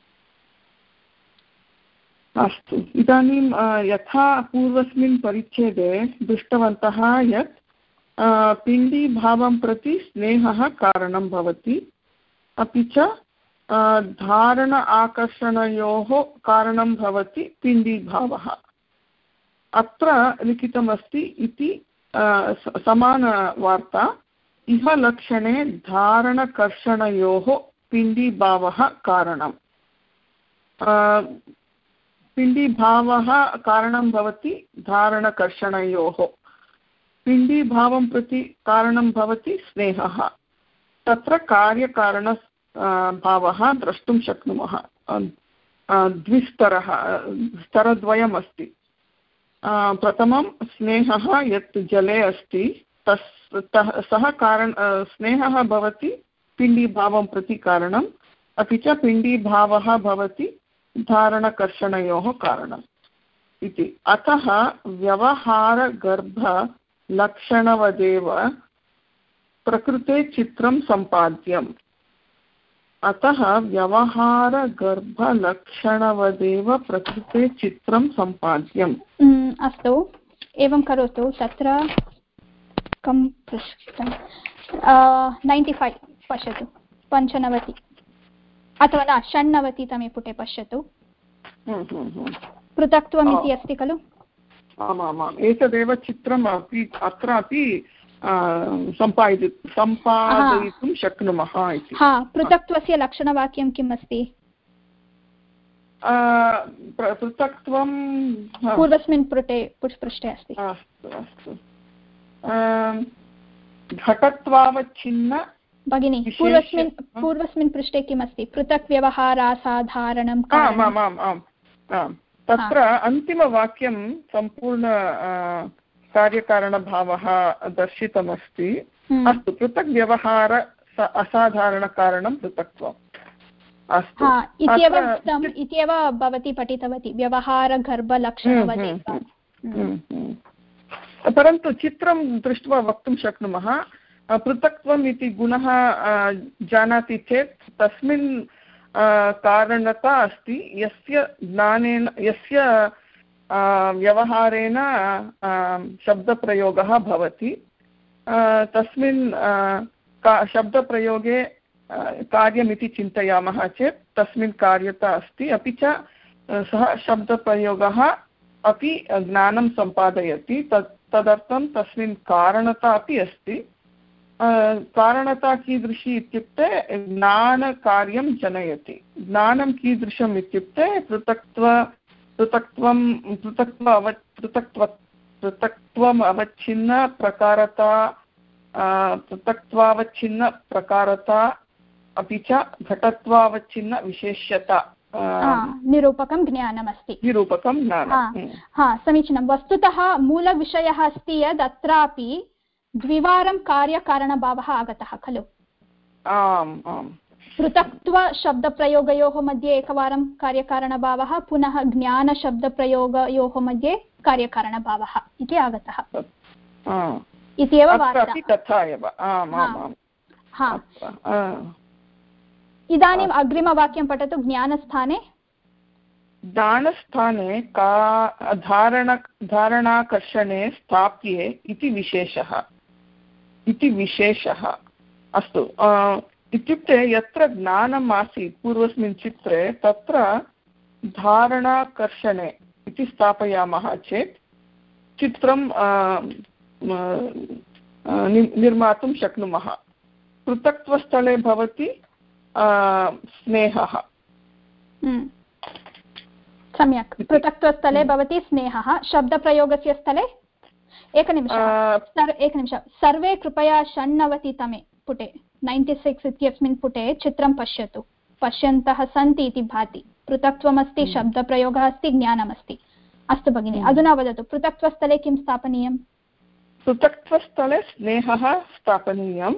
अस्तु इदानीं यथा पूर्वस्मिन् परिच्छेदे दृष्टवन्तः यत् पिण्डीभावं प्रति स्नेहः कारणं भवति अपि च धारण आकर्षणयोः कारणं भवति पिण्डीभावः। अत्र लिखितमस्ति इति समानवार्ता। इह लक्षणे धारणकर्षणयोः पिण्डीभावः कारणम्। पिण्डीभावः कारणं भवति धारणकर्षणयोः। पिण्डीभावं प्रति कारणं भवति स्नेहः। तत्र कार्यकारण भावः द्रष्टुं शक्नुमः। द्विस्तरः स्तरद्वयम् अस्ति। प्रथमं स्नेहः यत् जले अस्ति तस् सः कारण स्नेहः भवति पिण्डीभावं प्रति कारणम् अपि च पिण्डीभावः भवति धारणकर्षणयोः कारणम् इति। अतः व्यवहारगर्भलक्षणवदेव प्रकृते चित्रं सम्पाद्यम्। अतः व्यवहारगर्भलक्षणवदेव प्रकृते चित्रं सम्पाद्यम्। अस्तु एवं करोतु। तत्र कं पृष्ठं नैन्टि फैव् पश्यतु। पञ्चनवति अथवा न षण्णवतितमे पुटे पश्यतु। पृथक्त्वम् इति अस्ति खलु। आमामाम् एतदेव चित्रम् अपि अत्रापि सम्पादय सम्पादयितुं शक्नुमः इति। हा पृथक्त्वस्य लक्षणवाक्यं किम् अस्ति? पृथक्त्वं पूर्वस्मिन् पुटे पृष्ठे अस्ति। अस्तु अस्तु घटत्वावच्छिन्न भगिनी पूर्वस्मिन् पूर्वस्मिन् पृष्ठे किमस्ति पृथक् व्यवहारासाधारणं आम् आम् आम् आम् तत्र अन्तिमवाक्यं सम्पूर्ण कार्यकारणभावः दर्शितमस्ति अस्तु पृथक् व्यवहार असाधारणकारणं पृथक्त्वम् अस्तु इत्येव उक्तम् इत्येव भवती पठितवती व्यवहारगर्भलक्षणवदेव परन्तु चित्रं दृष्ट्वा वक्तुं शक्नुमः पृथक्त्वम् इति गुणः जानाति चेत् तस्मिन् कारणता अस्ति यस्य ज्ञानेन यस्य व्यवहारेण शब्दप्रयोगः भवति तस्मिन् शब्दप्रयोगे कार्यमिति चिन्तयामः चेत् तस्मिन् कार्यता अस्ति अपि च सः शब्दप्रयोगः अपि ज्ञानं सम्पादयति तत् तदर्थं तस्मिन् कारणता अपि अस्ति कारणता कीदृशी इत्युक्ते ज्ञानकार्यं जनयति ज्ञानं कीदृशम् इत्युक्ते पृथक्त्व पृथक्त्वं पृथक्त्व अव पृथक्त्व पृथक्त्वम् अवच्छिन्न प्रकारता पृथक्त्वावच्छिन्न प्रकारता अपि च घटत्वावच्छिन्न विशेष्यता निरूपकं ज्ञानमस्ति निरूपकं ज्ञानं हा समीचीनं वस्तुतः मूलविषयः अस्ति यद् अत्रापि द्विवारं कार्यकारणभावः आगतः खलु आम् आम् पृथक्त्वशब्दप्रयोगयोः मध्ये एकवारं कार्यकारणभावः पुनः ज्ञानशब्दप्रयोगयोः मध्ये कार्यकारणभावः इति आगतः इत्येव वार्ता तथा एव आम् आम् हा इदानीम् अग्रिमवाक्यं पठतु ज्ञानस्थाने ज्ञानस्थाने का धारण धारणाकर्षणे स्थाप्ये इति विशेषः इति विशेषः अस्तु इत्युक्ते यत्र ज्ञानम् आसीत् पूर्वस्मिन् चित्रे तत्र धारणाकर्षणे इति स्थापयामः चेत् चित्रं निर्मातुं शक्नुमः पृथक्त्वस्थले भवति स्नेहः सम्यक् पृथक्त्वस्थले भवति स्नेहः शब्दप्रयोगस्य स्थले एकनिमिषम् एकनिमिषं सर्वे कृपया षण्णवतितमे पुटे नैन्टि सिक्स् इत्यस्मिन् पुटे चित्रं पश्यतु पश्यन्तः सन्ति इति भाति पृथक्त्वमस्ति शब्दप्रयोगः अस्ति ज्ञानमस्ति अस्तु भगिनि अधुना वदतु पृथक्त्वस्थले किं स्थापनीयं पृथक्त्वस्थले स्नेहः स्थापनीयं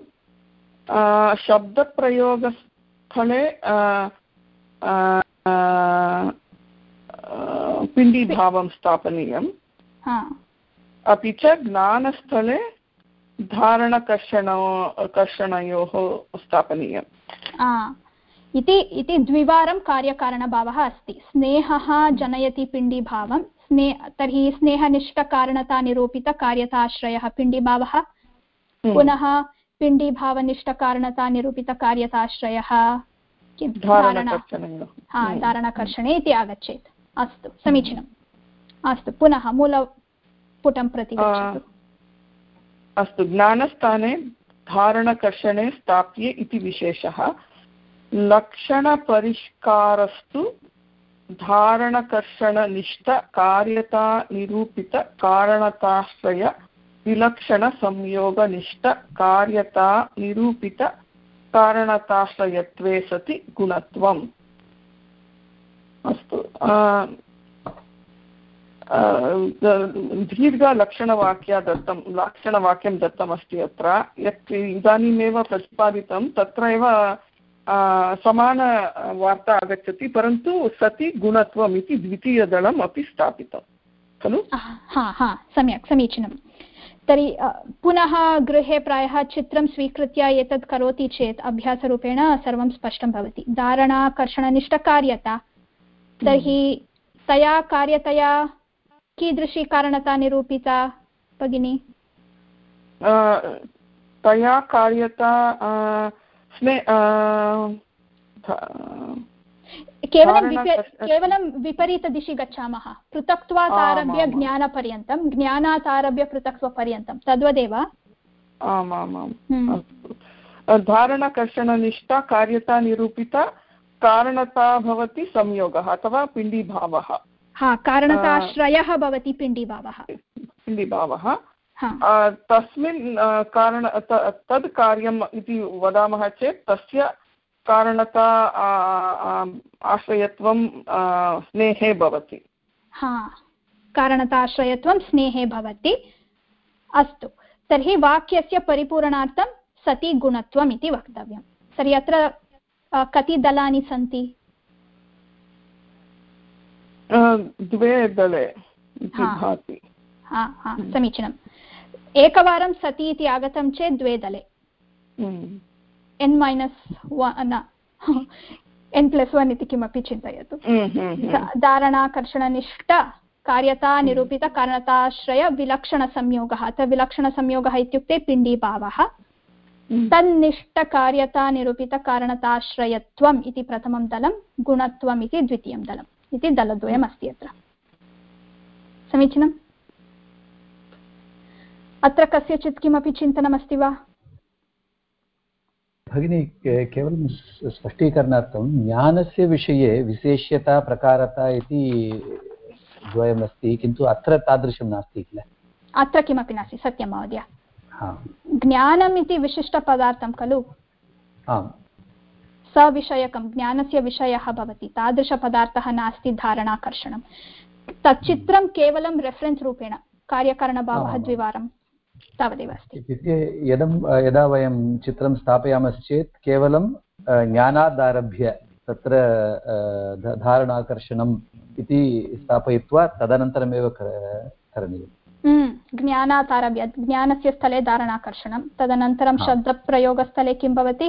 शब्दप्रयोगस्थले पिण्डीभावं स्थापनीयम् अपि च ज्ञानस्थले धारणकर्षण कर्षणयोः स्थापनीयम् इति इति द्विवारं कार्यकारणभावः अस्ति स्नेहः जनयति पिण्डीभावं स्ने तर्हि स्नेहनिष्ठकारणतानिरूपितकार्यताश्रयः पिण्डीभावः पुनः पिण्डीभावनिष्ठकारणतानिरूपितकार्यताश्रयः किं धारणकर्षणे इति आगच्छेत् अस्तु समीचीनम् अस्तु पुनः मूलपुटं प्रति गच्छतु अस्तु ज्ञानस्थाने धारणकर्षणे स्थाप्ये इति विशेषः लक्षणपरिष्कारस्तु धारणकर्षणनिष्ठकार्यतानिरूपितकारणताश्रय विलक्षणसंयोगनिष्ठकार्यतानिरूपितकारणताश्रयत्वे सति गुणत्वम् अस्तु दीर्घलक्षणवाक्या दत्तं लक्षणवाक्यं दत्तमस्ति अत्र यत् इदानीमेव प्रतिपादितं तत्र एव समानवार्ता आगच्छति परन्तु सति गुणत्वम् इति द्वितीयदलम् अपि स्थापितं खलु हा हा सम्यक् समीचीनं तर्हि पुनः गृहे प्रायः चित्रं स्वीकृत्य एतत् करोति चेत् अभ्यासरूपेण सर्वं स्पष्टं भवति धारणाकर्षणनिष्ठकार्यता तर्हि तया कार्यतया कीदृशी कारणता निरूपिता भगिनी तया कार्यता केवलं केवलं विपरीतदिशि गच्छामः पृथक्त्वात् आरभ्य ज्ञानपर्यन्तं ज्ञानात् आरभ्य पृथक्त्वपर्यन्तं तद्वदेव आम् आम् आम् धारणकर्षणनिष्ठा कार्यता निरूपिता कारणता भवति संयोगः अथवा पिण्डीभावः हा कारणताश्रयः भवति पिण्डीभावः पिण्डीभावः तस्मिन् कारण तद् कार्यम् इति वदामः चेत् तस्य कारणता आश्रयत्वं स्नेहे भवति। हा, कारणताश्रयत्वं स्नेहे भवति। अस्तु, तर्हि वाक्यस्य परिपूरणार्थं सति गुणत्वम् इति वक्तव्यं। तर्हि अत्र कति दलानि सन्ति? द्वे दले भाति। हा हा, समीचीनम्। एकवारं सति इति आगतं चेत् द्वे दले, n minus one n plus one इति किमपि चिन्तयतु। धारणाकर्षणनिष्ठ कार्यता निरूपित कारणताश्रय विलक्षणसंयोगः। अत्र विलक्षणसंयोगः इत्युक्ते पिण्डीभावः। तन्निष्ठकार्यता निरूपित कारणताश्रयत्वम् इति प्रथमं दलं, गुणत्वम् इति द्वितीयं दलम् इति दलद्वयम् अस्ति अत्र। समीचीनम्। अत्र कस्यचित् किमपि चिन्तनमस्ति वा? भगिनी, केवलं स्पष्टीकरणार्थं ज्ञानस्य विषये विशेष्यता प्रकारता इति द्वयमस्ति, किन्तु अत्र तादृशं नास्ति किल? अत्र किमपि नास्ति, सत्यं महोदय। ज्ञानम् इति विशिष्टपदार्थं खलु, सविषयकं ज्ञानस्य विषयः भवति, तादृशपदार्थः नास्ति धारणाकर्षणं। तच्चित्रं केवलं रेफरेन्स् रूपेण कार्यकारणभावः द्विवारं तावदेव अस्ति। इत्युक्ते यदं यदा वयं चित्रं स्थापयामश्चेत् केवलं ज्ञानादारभ्य तत्र धारणाकर्षणम् इति स्थापयित्वा तदनन्तरमेव करणीयम्। ज्ञानात् आरभ्य ज्ञानस्य स्थले धारणाकर्षणं, तदनन्तरं शब्दप्रयोगस्थले किं भवति?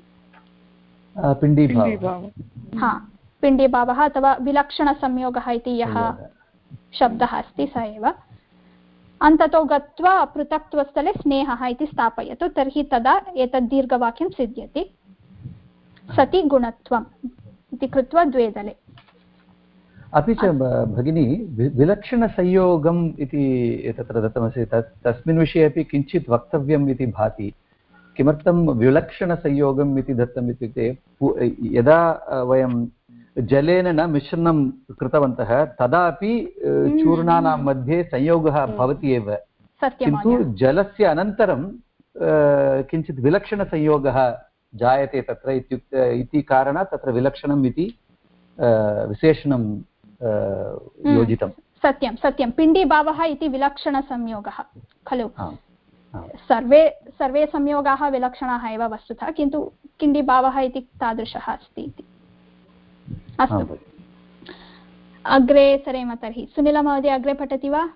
पिण्डीभावः। हा, पिण्डीभावः अथवा विलक्षणसंयोगः इति यः शब्दः अस्ति स एव। अन्ततो गत्वा पृथक्त्वस्थले स्नेहः इति स्थापयतु, तर्हि तदा एतद् दीर्घवाक्यं सिद्ध्यति। सति गुणत्वम् इति कृत्वा द्वे दले। अपि च भगिनी, विलक्षणसंयोगम् इति तत्र दत्तमस्ति, तस्मिन् विषये अपि किञ्चित् वक्तव्यम् इति भाति। किमर्थं विलक्षणसंयोगम् इति दत्तम् इत्युक्ते यदा वयं जलेन न मिश्रणं कृतवन्तः तदापि चूर्णानां मध्ये संयोगः भवति एव, किन्तु जलस्य अनन्तरं किञ्चित् विलक्षणसंयोगः जायते तत्र इत्युक्ते इति कारणात् तत्र विलक्षणम् इति विशेषणं योजितं। सत्यं सत्यं, पिण्डीभावः इति विलक्षणसंयोगः खलु। सर्वे सर्वे संयोगाः विलक्षणाः एव वस्तुतः, किन्तु पिण्डीभावः इति तादृशः अस्ति इति। अस्तु, अग्रे सरेम तर्हि। सुनीलमहोदय अग्रे पठति वा?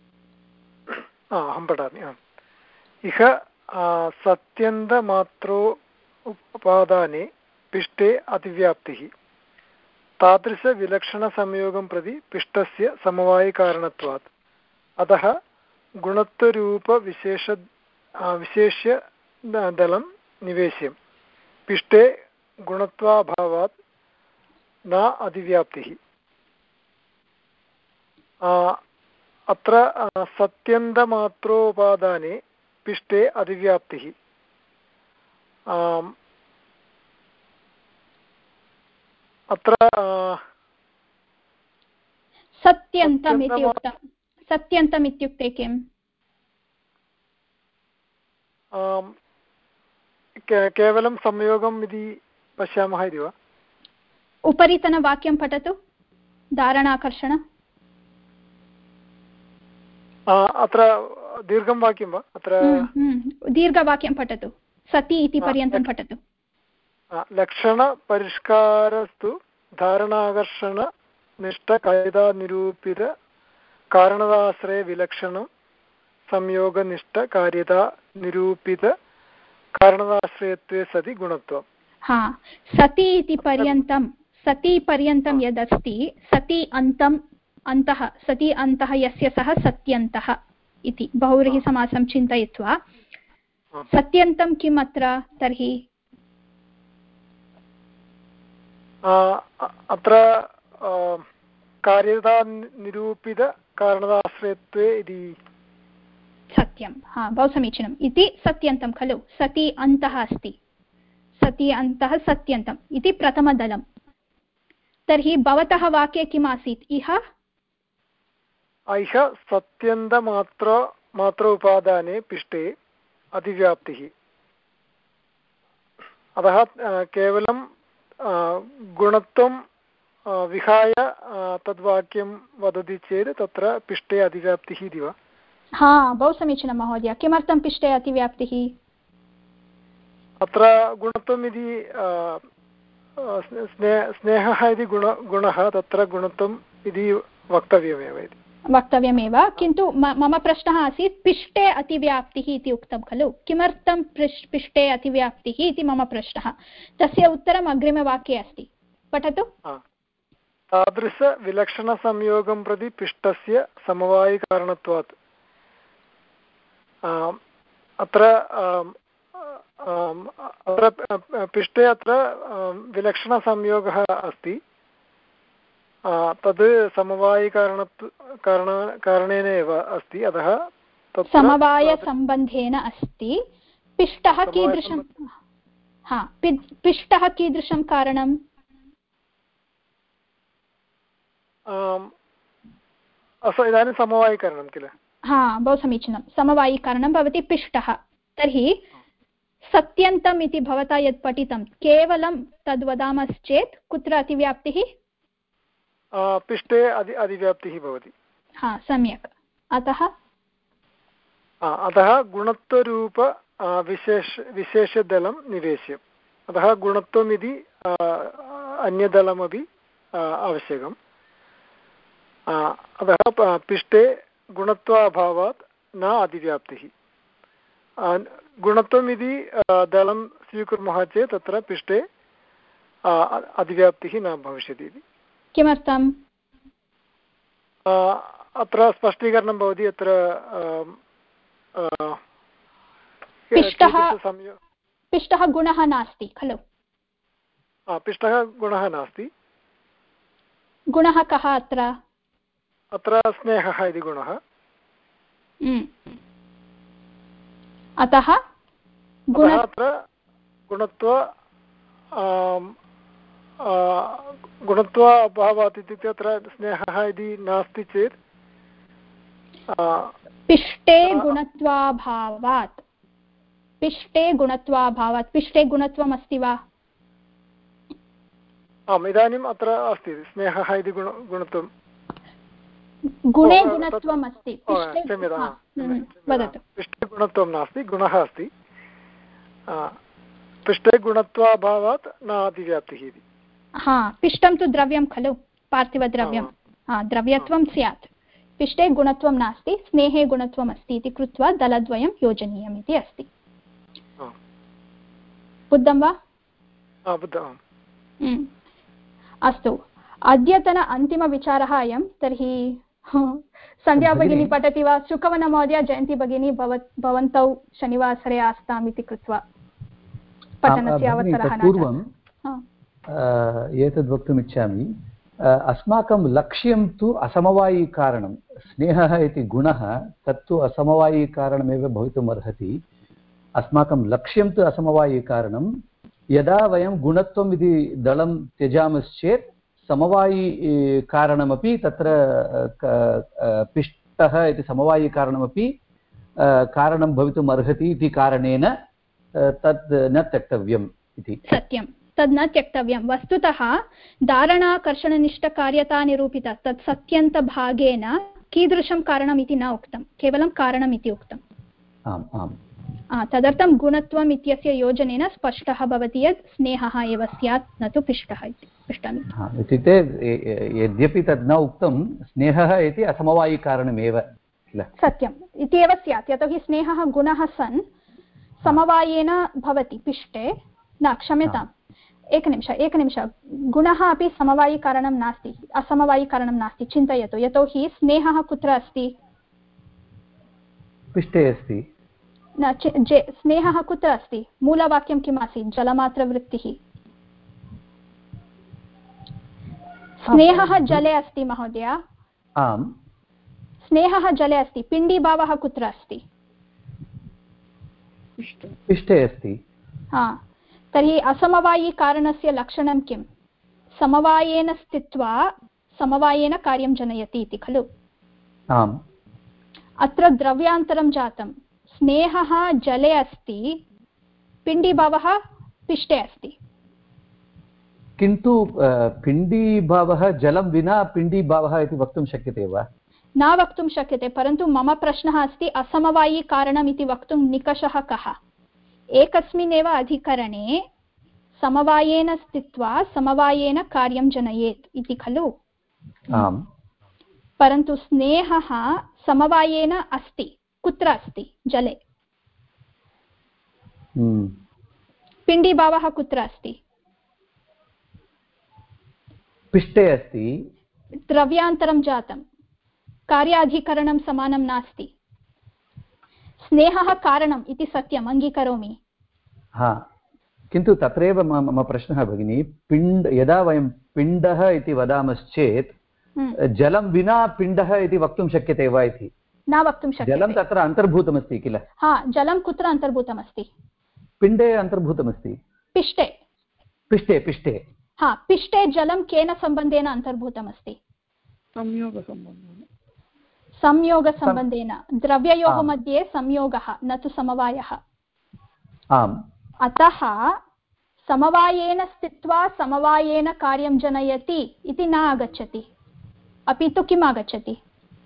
अहं पठामि। इह सत्यन्तमात्रो उपादाने पिष्टे अतिव्याप्तिः तादृशविलक्षणसंयोगं प्रति पिष्टस्य समवायिकारणत्वात् अतः गुणत्वरूपविशेष विशेष्य दलं निवेश्यं पिष्टे गुणत्वाभावात् न अधिव्याप्तिः। अत्र सत्यन्तमात्रोपादाने पिष्टे अधिव्याप्तिः। अत्र सत्यन्तम् इति उक्तं। सत्यन्तम् इत्युक्ते किम्? केवलं संयोगम् इति पश्यामः इति वा? उपरितनवाक्यं पठतु, धारणाकर्षण। अत्र दीर्घं वाक्यं वा? अत्र दीर्घवाक्यं पठतु, सति इति पर्यन्तं पठतु। लक्षणपरिष्कारस्तु धारणाकर्षणनिष्ठकार्यतानिरूपित कारणदाश्रयविलक्षणं संयोगनिष्ठकार्यता निरूपित कारणदाश्रयत्वे सति गुणत्वम्। हा, सति इति पर्यन्तं सति पर्यन्तं यदस्ति, सति अन्तम् अन्तः, सति अन्तः यस्य सः सत्यन्तः इति बहुव्रीहिसमासं चिन्तयित्वा सत्यन्तं किम् अत्र तर्हि? अत्र कार्यता निरूपित कारणदाश्रयत्वे इति सत्यं। हा, बहु समीचीनम्। इति सत्यन्तं खलु, सति अन्तः अस्ति, सति अन्तः सत्यन्तम् इति प्रथमदलं। तर्हि भवतः वाक्ये किम् आसीत्? इह इह सत्यन्तमात्र मात्र उपादाने पिष्टे अतिव्याप्तिः। अतः केवलं गुणत्वं विहाय तद्वाक्यं वदति चेत् तत्र पिष्टे अतिव्याप्तिः इति वा? हा, बहु समीचीनं महोदय। किमर्थं पिष्टे अतिव्याप्तिः? अत्र गुणत्वम् इति स्नेहः इति गुण गुणः तत्र गुणत्वम् इति वक्तव्यमेव इति वक्तव्यमेव किन्तु मम प्रश्नः आसीत् पिष्टे अतिव्याप्तिः इति उक्तं खलु, किमर्थं पिष्टे अतिव्याप्तिः इति मम प्रश्नः। तस्य उत्तरम् अग्रिमवाक्ये अस्ति, पठतु। तादृशविलक्षणसंयोगं प्रति पिष्टस्य समवायिकारणत्वात्। अत्र अत्र पिष्टे अत्र विलक्षणसंयोगः अस्ति, तद् समवायिकारणत्व कारण कारणेन एव अस्ति, अतः समवायसम्बन्धेन अस्ति। पिष्टः कीदृशं हा पिष्टः कीदृशं कारणम्? इदानीं समवायिकरणं किल? हा, बहु समीचीनं। समवायिकरणं भवति पिष्टः। तर्हि सत्यन्तम् इति भवता यत् पठितं केवलं तद् वदामश्चेत् कुत्र अतिव्याप्तिः? पिष्टे अधि अधिव्याप्तिः भवति। हा, सम्यक्। अतः अतः गुणत्वरूप विशेष विशेषदलं निवेश्य, अतः गुणत्वम् इति अन्यदलमपि आवश्यकम्। अतः पिष्टे गुणत्वाभावात् न अतिव्याप्तिः। गुणत्वम् इति दलं स्वीकुर्मः चेत् तत्र पिष्टे अतिव्याप्तिः न भविष्यति इति। किमर्थम्? अत्र स्पष्टीकरणं भवति। अत्र पिष्टः पिष्टः गुणः नास्ति खलु? पिष्टः गुणः नास्ति। गुणः कः अत्र? अत्र स्नेहः इति गुणः। अतः अत्र गुणत्व गुणत्वाभावात् इत्युक्ते अत्र स्नेहः इति नास्ति चेत् पिष्टे गुणत्वाभावात् पिष्टे गुणत्वाभावात् पिष्टे गुणत्वम् अस्ति वा? आम्, इदानीम् अत्र अस्ति स्नेहः इति गुण गुणत्वं गुणे गुणत्वम् अस्ति। वदतु। पिष्टे गुणत्वं नास्ति, गुणः अस्ति। पिष्टे गुणत्वाभावात् न अतिव्याप्तिः इति। हा, पिष्टं तु द्रव्यं खलु, पार्थिवद्रव्यं। हा, द्रव्यत्वं स्यात्। पिष्टे गुणत्वं नास्ति, स्नेहे गुणत्वम् अस्ति इति कृत्वा दलद्वयं योजनीयम् इति अस्ति। बुद्धं वा? अस्तु, अद्यतन अन्तिमविचारः अयं। तर्हि सन्ध्या भगिनी पठति वा? शुकवनमहोदय, जयन्ती भगिनी भवन्तौ शनिवासरे आस्ताम् इति कृत्वा पठनस्य अवसरः पूर्वं एतद् वक्तुमिच्छामि। अस्माकं लक्ष्यं तु असमवायिकारणं। स्नेहः इति गुणः तत्तु असमवायिकारणमेव भवितुम् अर्हति। अस्माकं लक्ष्यं तु असमवायिकारणं। यदा वयं गुणत्वम् इति दलं त्यजामश्चेत् समवायिकारणमपि तत्र पिष्टः इति समवायिकारणमपि कारणं भवितुम् अर्हति इति कारणेन तद् न त्यक्तव्यम् इति। सत्यं, तद् न त्यक्तव्यं। वस्तुतः धारणाकर्षणनिष्ठकार्यता निरूपिता, तत् सत्यन्तभागेन कीदृशं कारणम् इति न उक्तं, केवलं कारणम् इति उक्तम्। आम् आम्। तदर्थं गुणत्वम् इत्यस्य योजनेन स्पष्टः भवति यत् स्नेहः एव स्यात्, न तु पिष्टः इति। पृष्टामि इत्युक्ते यद्यपि तद् न उक्तं, स्नेहः इति असमवायिकारणमेव किल? सत्यम् इति एव स्यात्, यतोहि स्नेहः गुणः सन् समवायेन भवति पिष्टे। न, क्षम्यताम्, एकनिमिष एकनिमिष गुणः अपि समवायिकारणं नास्ति, असमवायिकारणं नास्ति। चिन्तयतु, यतोहि स्नेहः कुत्र अस्ति? पिष्टे अस्ति। न, स्नेहः कुत्र अस्ति? मूलवाक्यं किम् आसीत्? जलमात्रवृत्तिः। स्नेहः जले अस्ति महोदय। आम्, स्नेहः जले अस्ति। पिण्डीभावः कुत्र अस्ति? पिष्टे अस्ति। हा, तर्हि असमवायिकारणस्य लक्षणं किं? समवायेन स्थित्वा समवायेन कार्यं जनयति इति खलु? आम्। अत्र द्रव्यान्तरं जातं। स्नेहः जले अस्ति, पिण्डीभावः पिष्टे अस्ति। किन्तु पिण्डीभावः जलं विना पिण्डीभावः इति वक्तुं शक्यते वा? न वक्तुं शक्यते, परन्तु मम प्रश्नः अस्ति असमवायिकारणम् इति वक्तुं निकषः कः? एकस्मिन्नेव अधिकरणे समवायेन स्थित्वा समवायेन कार्यं जनयेत् इति खलु? आम्। परन्तु स्नेहः समवायेन अस्ति, कुत्र अस्ति? जले। पिण्डीभावः कुत्र अस्ति? पिष्टे अस्ति। द्रव्यान्तरं जातं, कार्याधिकरणं समानं नास्ति। स्नेहः कारणम् इति सत्यम्, अङ्गीकरोमि। हा, किन्तु तत्रैव मम प्रश्नः भगिनी, पिण्ड यदा वयं पिण्डः इति वदामश्चेत् जलं विना पिण्डः इति वक्तुं शक्यते वा इति? न वक्तुं शक्यते। जलं तत्र अन्तर्भूतमस्ति किल? हा, जलं कुत्र अन्तर्भूतमस्ति? पिण्डे अन्तर्भूतमस्ति। पिष्टे? पिष्टे पिष्टे हा, पिष्टे जलं केन सम्बन्धेन अन्तर्भूतमस्ति? संयोगसम्बन्धेन। संयोगसम्बन्धेन, द्रव्ययोः मध्ये संयोगः, न तु समवायः। आम्। अतः समवायेन स्थित्वा समवायेन कार्यं जनयति इति न आगच्छति, अपि तु किम् आगच्छति?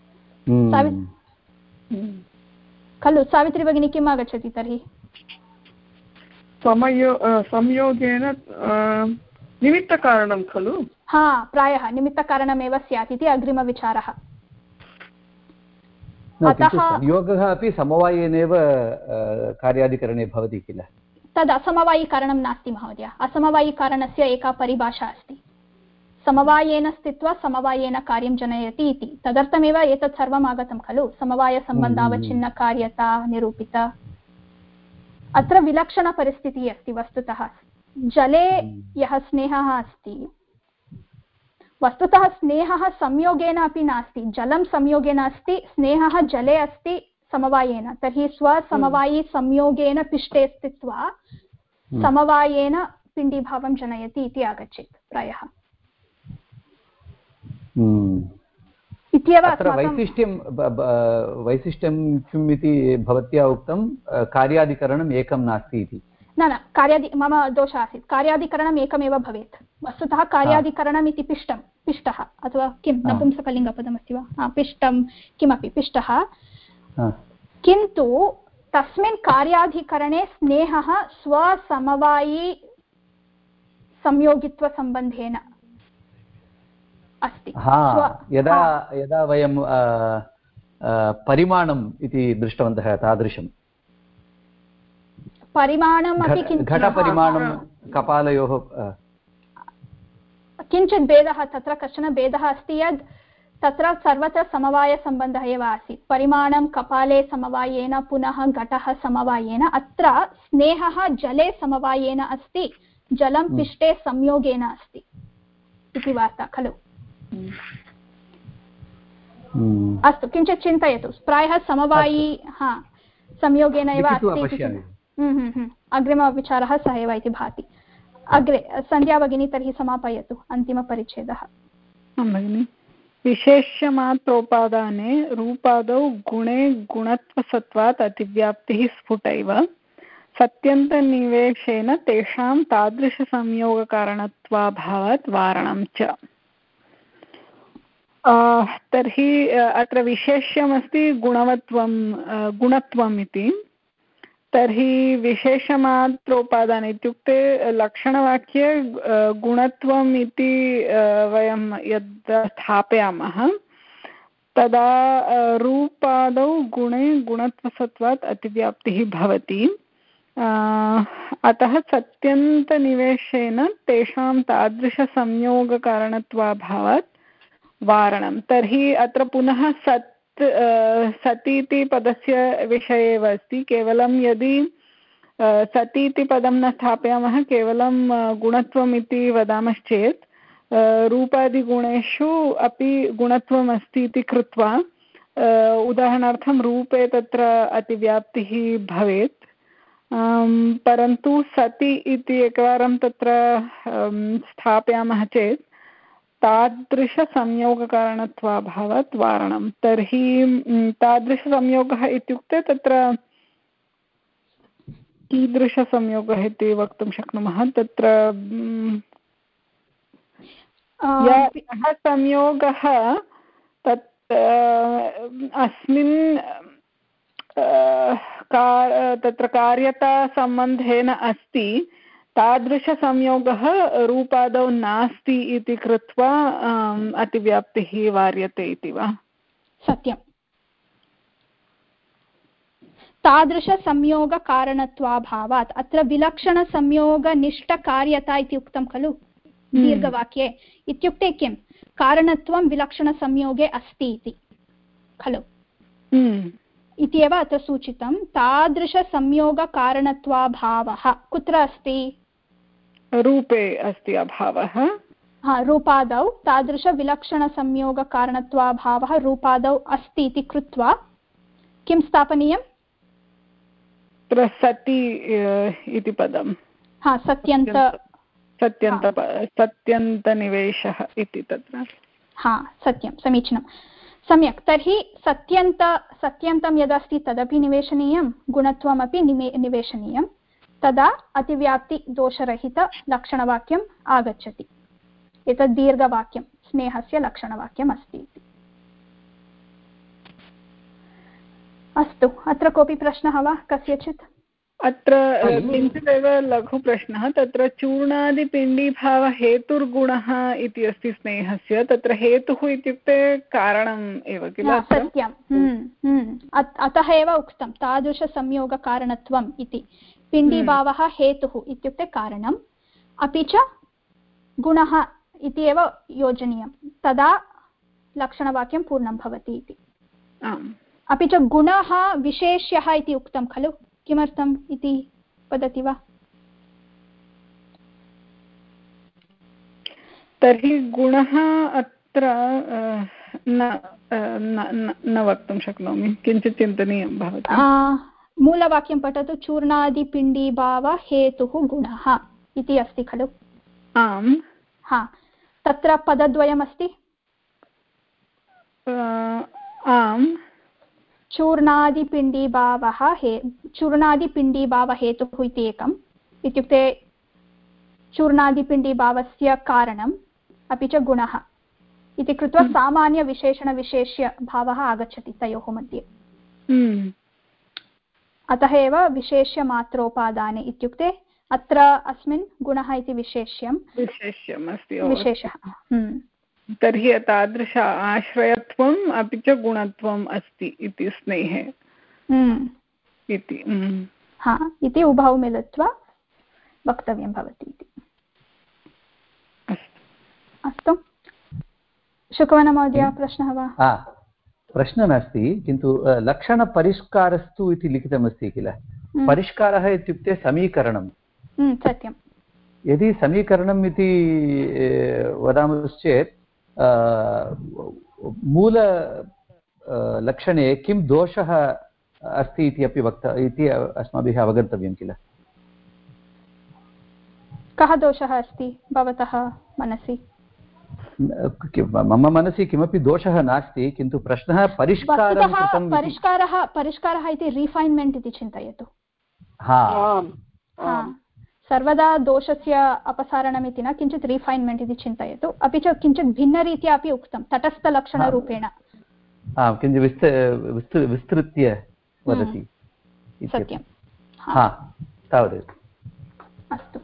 खलु सावित्री भगिनी, किम् आगच्छति तर्हि? समयो संयोगेन निमित्तकारणं खलु? हा, प्रायः निमित्तकारणमेव स्यात् इति अग्रिमविचारः। अतः संयोगः अपि समवायेनैव कार्यादिकरणे भवति किल? तद् असमवायिकारणं नास्ति महोदय। असमवायिकारणस्य एका परिभाषा अस्ति, समवायेन स्थित्वा समवायेन कार्यं जनयति इति। तदर्थमेव एतत् सर्वम् आगतं खलु, समवायसम्बन्धावच्छिन्नकार्यता निरूपिता। अत्र विलक्षणपरिस्थितिः अस्ति वस्तुतः। जले यः स्नेहः अस्ति, वस्तुतः स्नेहः संयोगेन अपि नास्ति, जलं संयोगेन अस्ति, स्नेहः जले अस्ति समवायेन। तर्हि स्वसमवायी संयोगेन पिष्टे स्थित्वा समवायेन पिण्डीभावं जनयति इति आगच्छेत् प्रायः। इत्येव अत्र वैशिष्ट्यं वैशिष्ट्यं किम् इति भवत्या उक्तं, कार्यादिकरणम् एकं नास्ति इति। न न, कार्यादि मम दोषः आसीत्। कार्यादिकरणम् एकमेव भवेत्। वस्तुतः कार्यादिकरणम् इति पिष्टं, पिष्टः अथवा किं नपुंसकलिङ्गपदमस्ति वा? हा, पिष्टं किमपि पिष्टः। किन्तु तस्मिन् कार्याधिकरणे स्नेहः स्वसमवायी संयोगित्वसम्बन्धेन अस्ति। यदा यदा वयं परिमाणम् इति दृष्टवन्तः, तादृशं परिमाणम् अपि घटपरिमाणं कपालयोः किञ्चित् भेदः, तत्र कश्चन भेदः अस्ति यत् तत्र सर्वत्र समवायसम्बन्धः एव आसीत्। परिमाणं कपाले समवायेन, पुनः घटः समवायेन। अत्र स्नेहः जले समवायेन अस्ति, जलं पिष्टे संयोगेन अस्ति इति वार्ता खलु? अस्तु, किञ्चित् चिन्तयतु। प्रायः समवायी हा संयोगेन एव अस्ति। अग्रिमविचारः सः एव इति भाति। अग्रे सन्ध्या भगिनी तर्हि समापयतु अन्तिमपरिच्छेदः। भगिनि, विशेष्यमात्रोपादाने रूपादौ गुणे गुणत्वसत्वात् अतिव्याप्तिः स्फुटैव सत्यन्तनिवेशेन तेषां तादृशसंयोगकारणत्वाभावात् वारणं च। तर्हि अत्र विशेष्यमस्ति गुणवत्वं गुणत्वम् इति। तर्हि विशेषमात्रोपादान इत्युक्ते लक्षणवाक्ये गुणत्वम् इति वयं यद् स्थापयामः तदा रूपादौ गुणे गुणत्वसत्वात् अतिव्याप्तिः भवति। अतः सत्यन्तनिवेशेन तेषां तादृशसंयोगकारणत्वाभावात् वारणं। तर्हि अत्र पुनः सत् सति इति पदस्य विषये एव अस्ति। केवलं यदि सति इति पदं न स्थापयामः, केवलं गुणत्वम् इति वदामश्चेत् रूपादिगुणेषु अपि गुणत्वम् अस्ति इति कृत्वा उदाहरणार्थं रूपे तत्र अतिव्याप्तिः भवेत्। परन्तु सति इति एकवारं तत्र स्थापयामः चेत् तादृशसंयोगकारणत्वाभावात् वारणं। तर्हि तादृशसंयोगः इत्युक्ते तत्र कीदृशसंयोगः इति वक्तुं शक्नुमः? तत्र यः संयोगः तत् अस्मिन् तत्र कार्यतासम्बन्धेन अस्ति, तादृशसंयोगः रूपादौ नास्ति इति कृत्वा अतिव्याप्तिः वार्यते इति वा? सत्यं। तादृशसंयोगकारणत्वाभावात् अत्र विलक्षणसंयोगनिष्ठकार्यता इति उक्तं खलु दीर्घवाक्ये। इत्युक्ते किं? कारणत्वं विलक्षणसंयोगे अस्ति इति खलु इति एव अत्र सूचितं। तादृशसंयोगकारणत्वाभावः कुत्र अस्ति? रूपे अस्ति अभावः। हा, रूपादौ तादृशविलक्षणसंयोगकारणत्वाभावः रूपादौ अस्ति इति कृत्वा किं स्थापनीयम्? सति इति पदं। हा, सत्यन्त सत्यन्त सत्यन्तनिवेशः इति तत्र। हा, सत्यं, समीचीनं, सम्यक्। तर्हि सत्यन्त सत्यन्तं यदस्ति तदपि निवेशनीयं, गुणत्वमपि निमे निवेशनीयं, तदा अतिव्याप्तिदोषरहितलक्षणवाक्यम् आगच्छति। एतद् दीर्घवाक्यं स्नेहस्य लक्षणवाक्यम् अस्ति इति। अस्तु, अत्र कोऽपि प्रश्नः वा कस्यचित्? अत्र किञ्चिदेव लघुप्रश्नः। तत्र चूर्णादिपिण्डीभावहेतुर्गुणः इति अस्ति स्नेहस्य। तत्र हेतुः इत्युक्ते कारणम् एव किल? सत्यं। अतः एव उक्तं तादृशसंयोगकारणत्वम् इति। पिण्डीभावः हेतुः इत्युक्ते कारणम्, अपि च गुणः इति एव योजनीयं, तदा लक्षणवाक्यं पूर्णं भवति इति। अपि च गुणः विशेष्यः इति उक्तं खलु, किमर्थम् इति वदति वा? तर्हि गुणः अत्र न न वक्तुं शक्नोमि, किञ्चित् चिन्तनीयं भवति। मूलवाक्यं पठतु। चूर्णादिपिण्डीभाव हेतुः गुणः इति अस्ति खलु? आम्। हा, तत्र पदद्वयमस्ति। आम्। चूर्णादिपिण्डीभावः हे चूर्णादिपिण्डीभावहेतुः इति एकम्, इत्युक्ते चूर्णादिपिण्डीभावस्य कारणम् अपि च गुणः इति कृत्वा सामान्यविशेषणविशेष्यभावः आगच्छति तयोः मध्ये। अतः एव विशेष्यमात्रोपादाने इत्युक्ते अत्र अस्मिन् गुणः इति विशेष्यं विशेष्यम् अस्ति विशेषः। तर्हि तादृश आश्रयत्वम् अपि च गुणत्वम् अस्ति इति स्नेहे इति। हा, इति उभौ मिलित्वा वक्तव्यं भवति इति। अस्तु, शुकवनमहोदय प्रश्नः वा? प्रश्नः नास्ति, किन्तु लक्षणपरिष्कारस्तु इति लिखितमस्ति किल? परिष्कारः इत्युक्ते समीकरणं। सत्यं। यदि समीकरणम् इति वदामश्चेत् मूललक्षणे किं दोषः अस्ति इति अपि वक्ता इति अस्माभिः अवगन्तव्यं किल? कः दोषः अस्ति भवतः मनसि? मम मनसि किमपि दोषः नास्ति, किन्तु प्रश्नः परिष्कारः परिष्कारः परिष्कारः इति रिफैन्मेण्ट् इति चिन्तयतु। सर्वदा दोषस्य अपसारणमिति न, किञ्चित् रिफैन्मेण्ट् इति चिन्तयतु। अपि च किञ्चित् भिन्नरीत्या अपि उक्तं, तटस्थलक्षणरूपेण किञ्चित् विस्तृत्य वदति। सत्यं। तावदेव। अस्तु,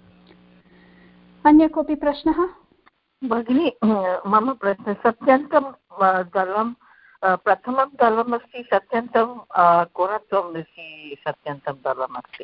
अन्य कोऽपि प्रश्नः? भगिनी, मम प्रश्नः, सत्यन्तं दलं प्रथमं दलमस्ति, सत्यन्तं गुणत्वम् अस्ति, सत्यन्तं दलमस्ति।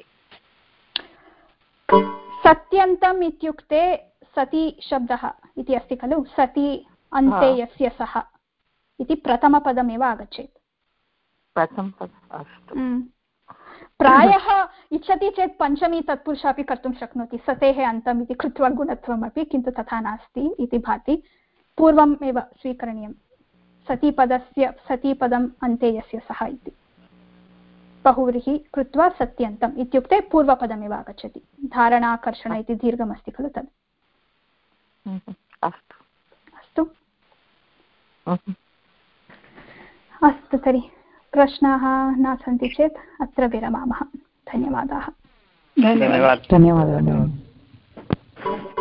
सत्यन्तम् इत्युक्ते सति शब्दः इति अस्ति खलु, सति अन्ते यस्य सः इति प्रथमपदमेव आगच्छेत्। प्रथमपदम्, अस्तु। प्रायः इच्छति चेत् पञ्चमी तत्पुरुषः अपि कर्तुं शक्नोति, सतेः अन्तम् इति कृत्वा गुणत्वमपि, किन्तु तथा नास्ति इति भाति। पूर्वम् एव स्वीकरणीयं, सतीपदस्य सतीपदम् अन्ते यस्य सः इति बहुव्रीहि कृत्वा सत्यन्तम् इत्युक्ते पूर्वपदमेव आगच्छति। धारणाकर्षण इति दीर्घमस्ति खलु तद्। अस्तु तर्हि प्रश्नाः न सन्ति चेत् अत्र विरमामः। धन्यवादाः। धन्यवादः। धन्यवादः।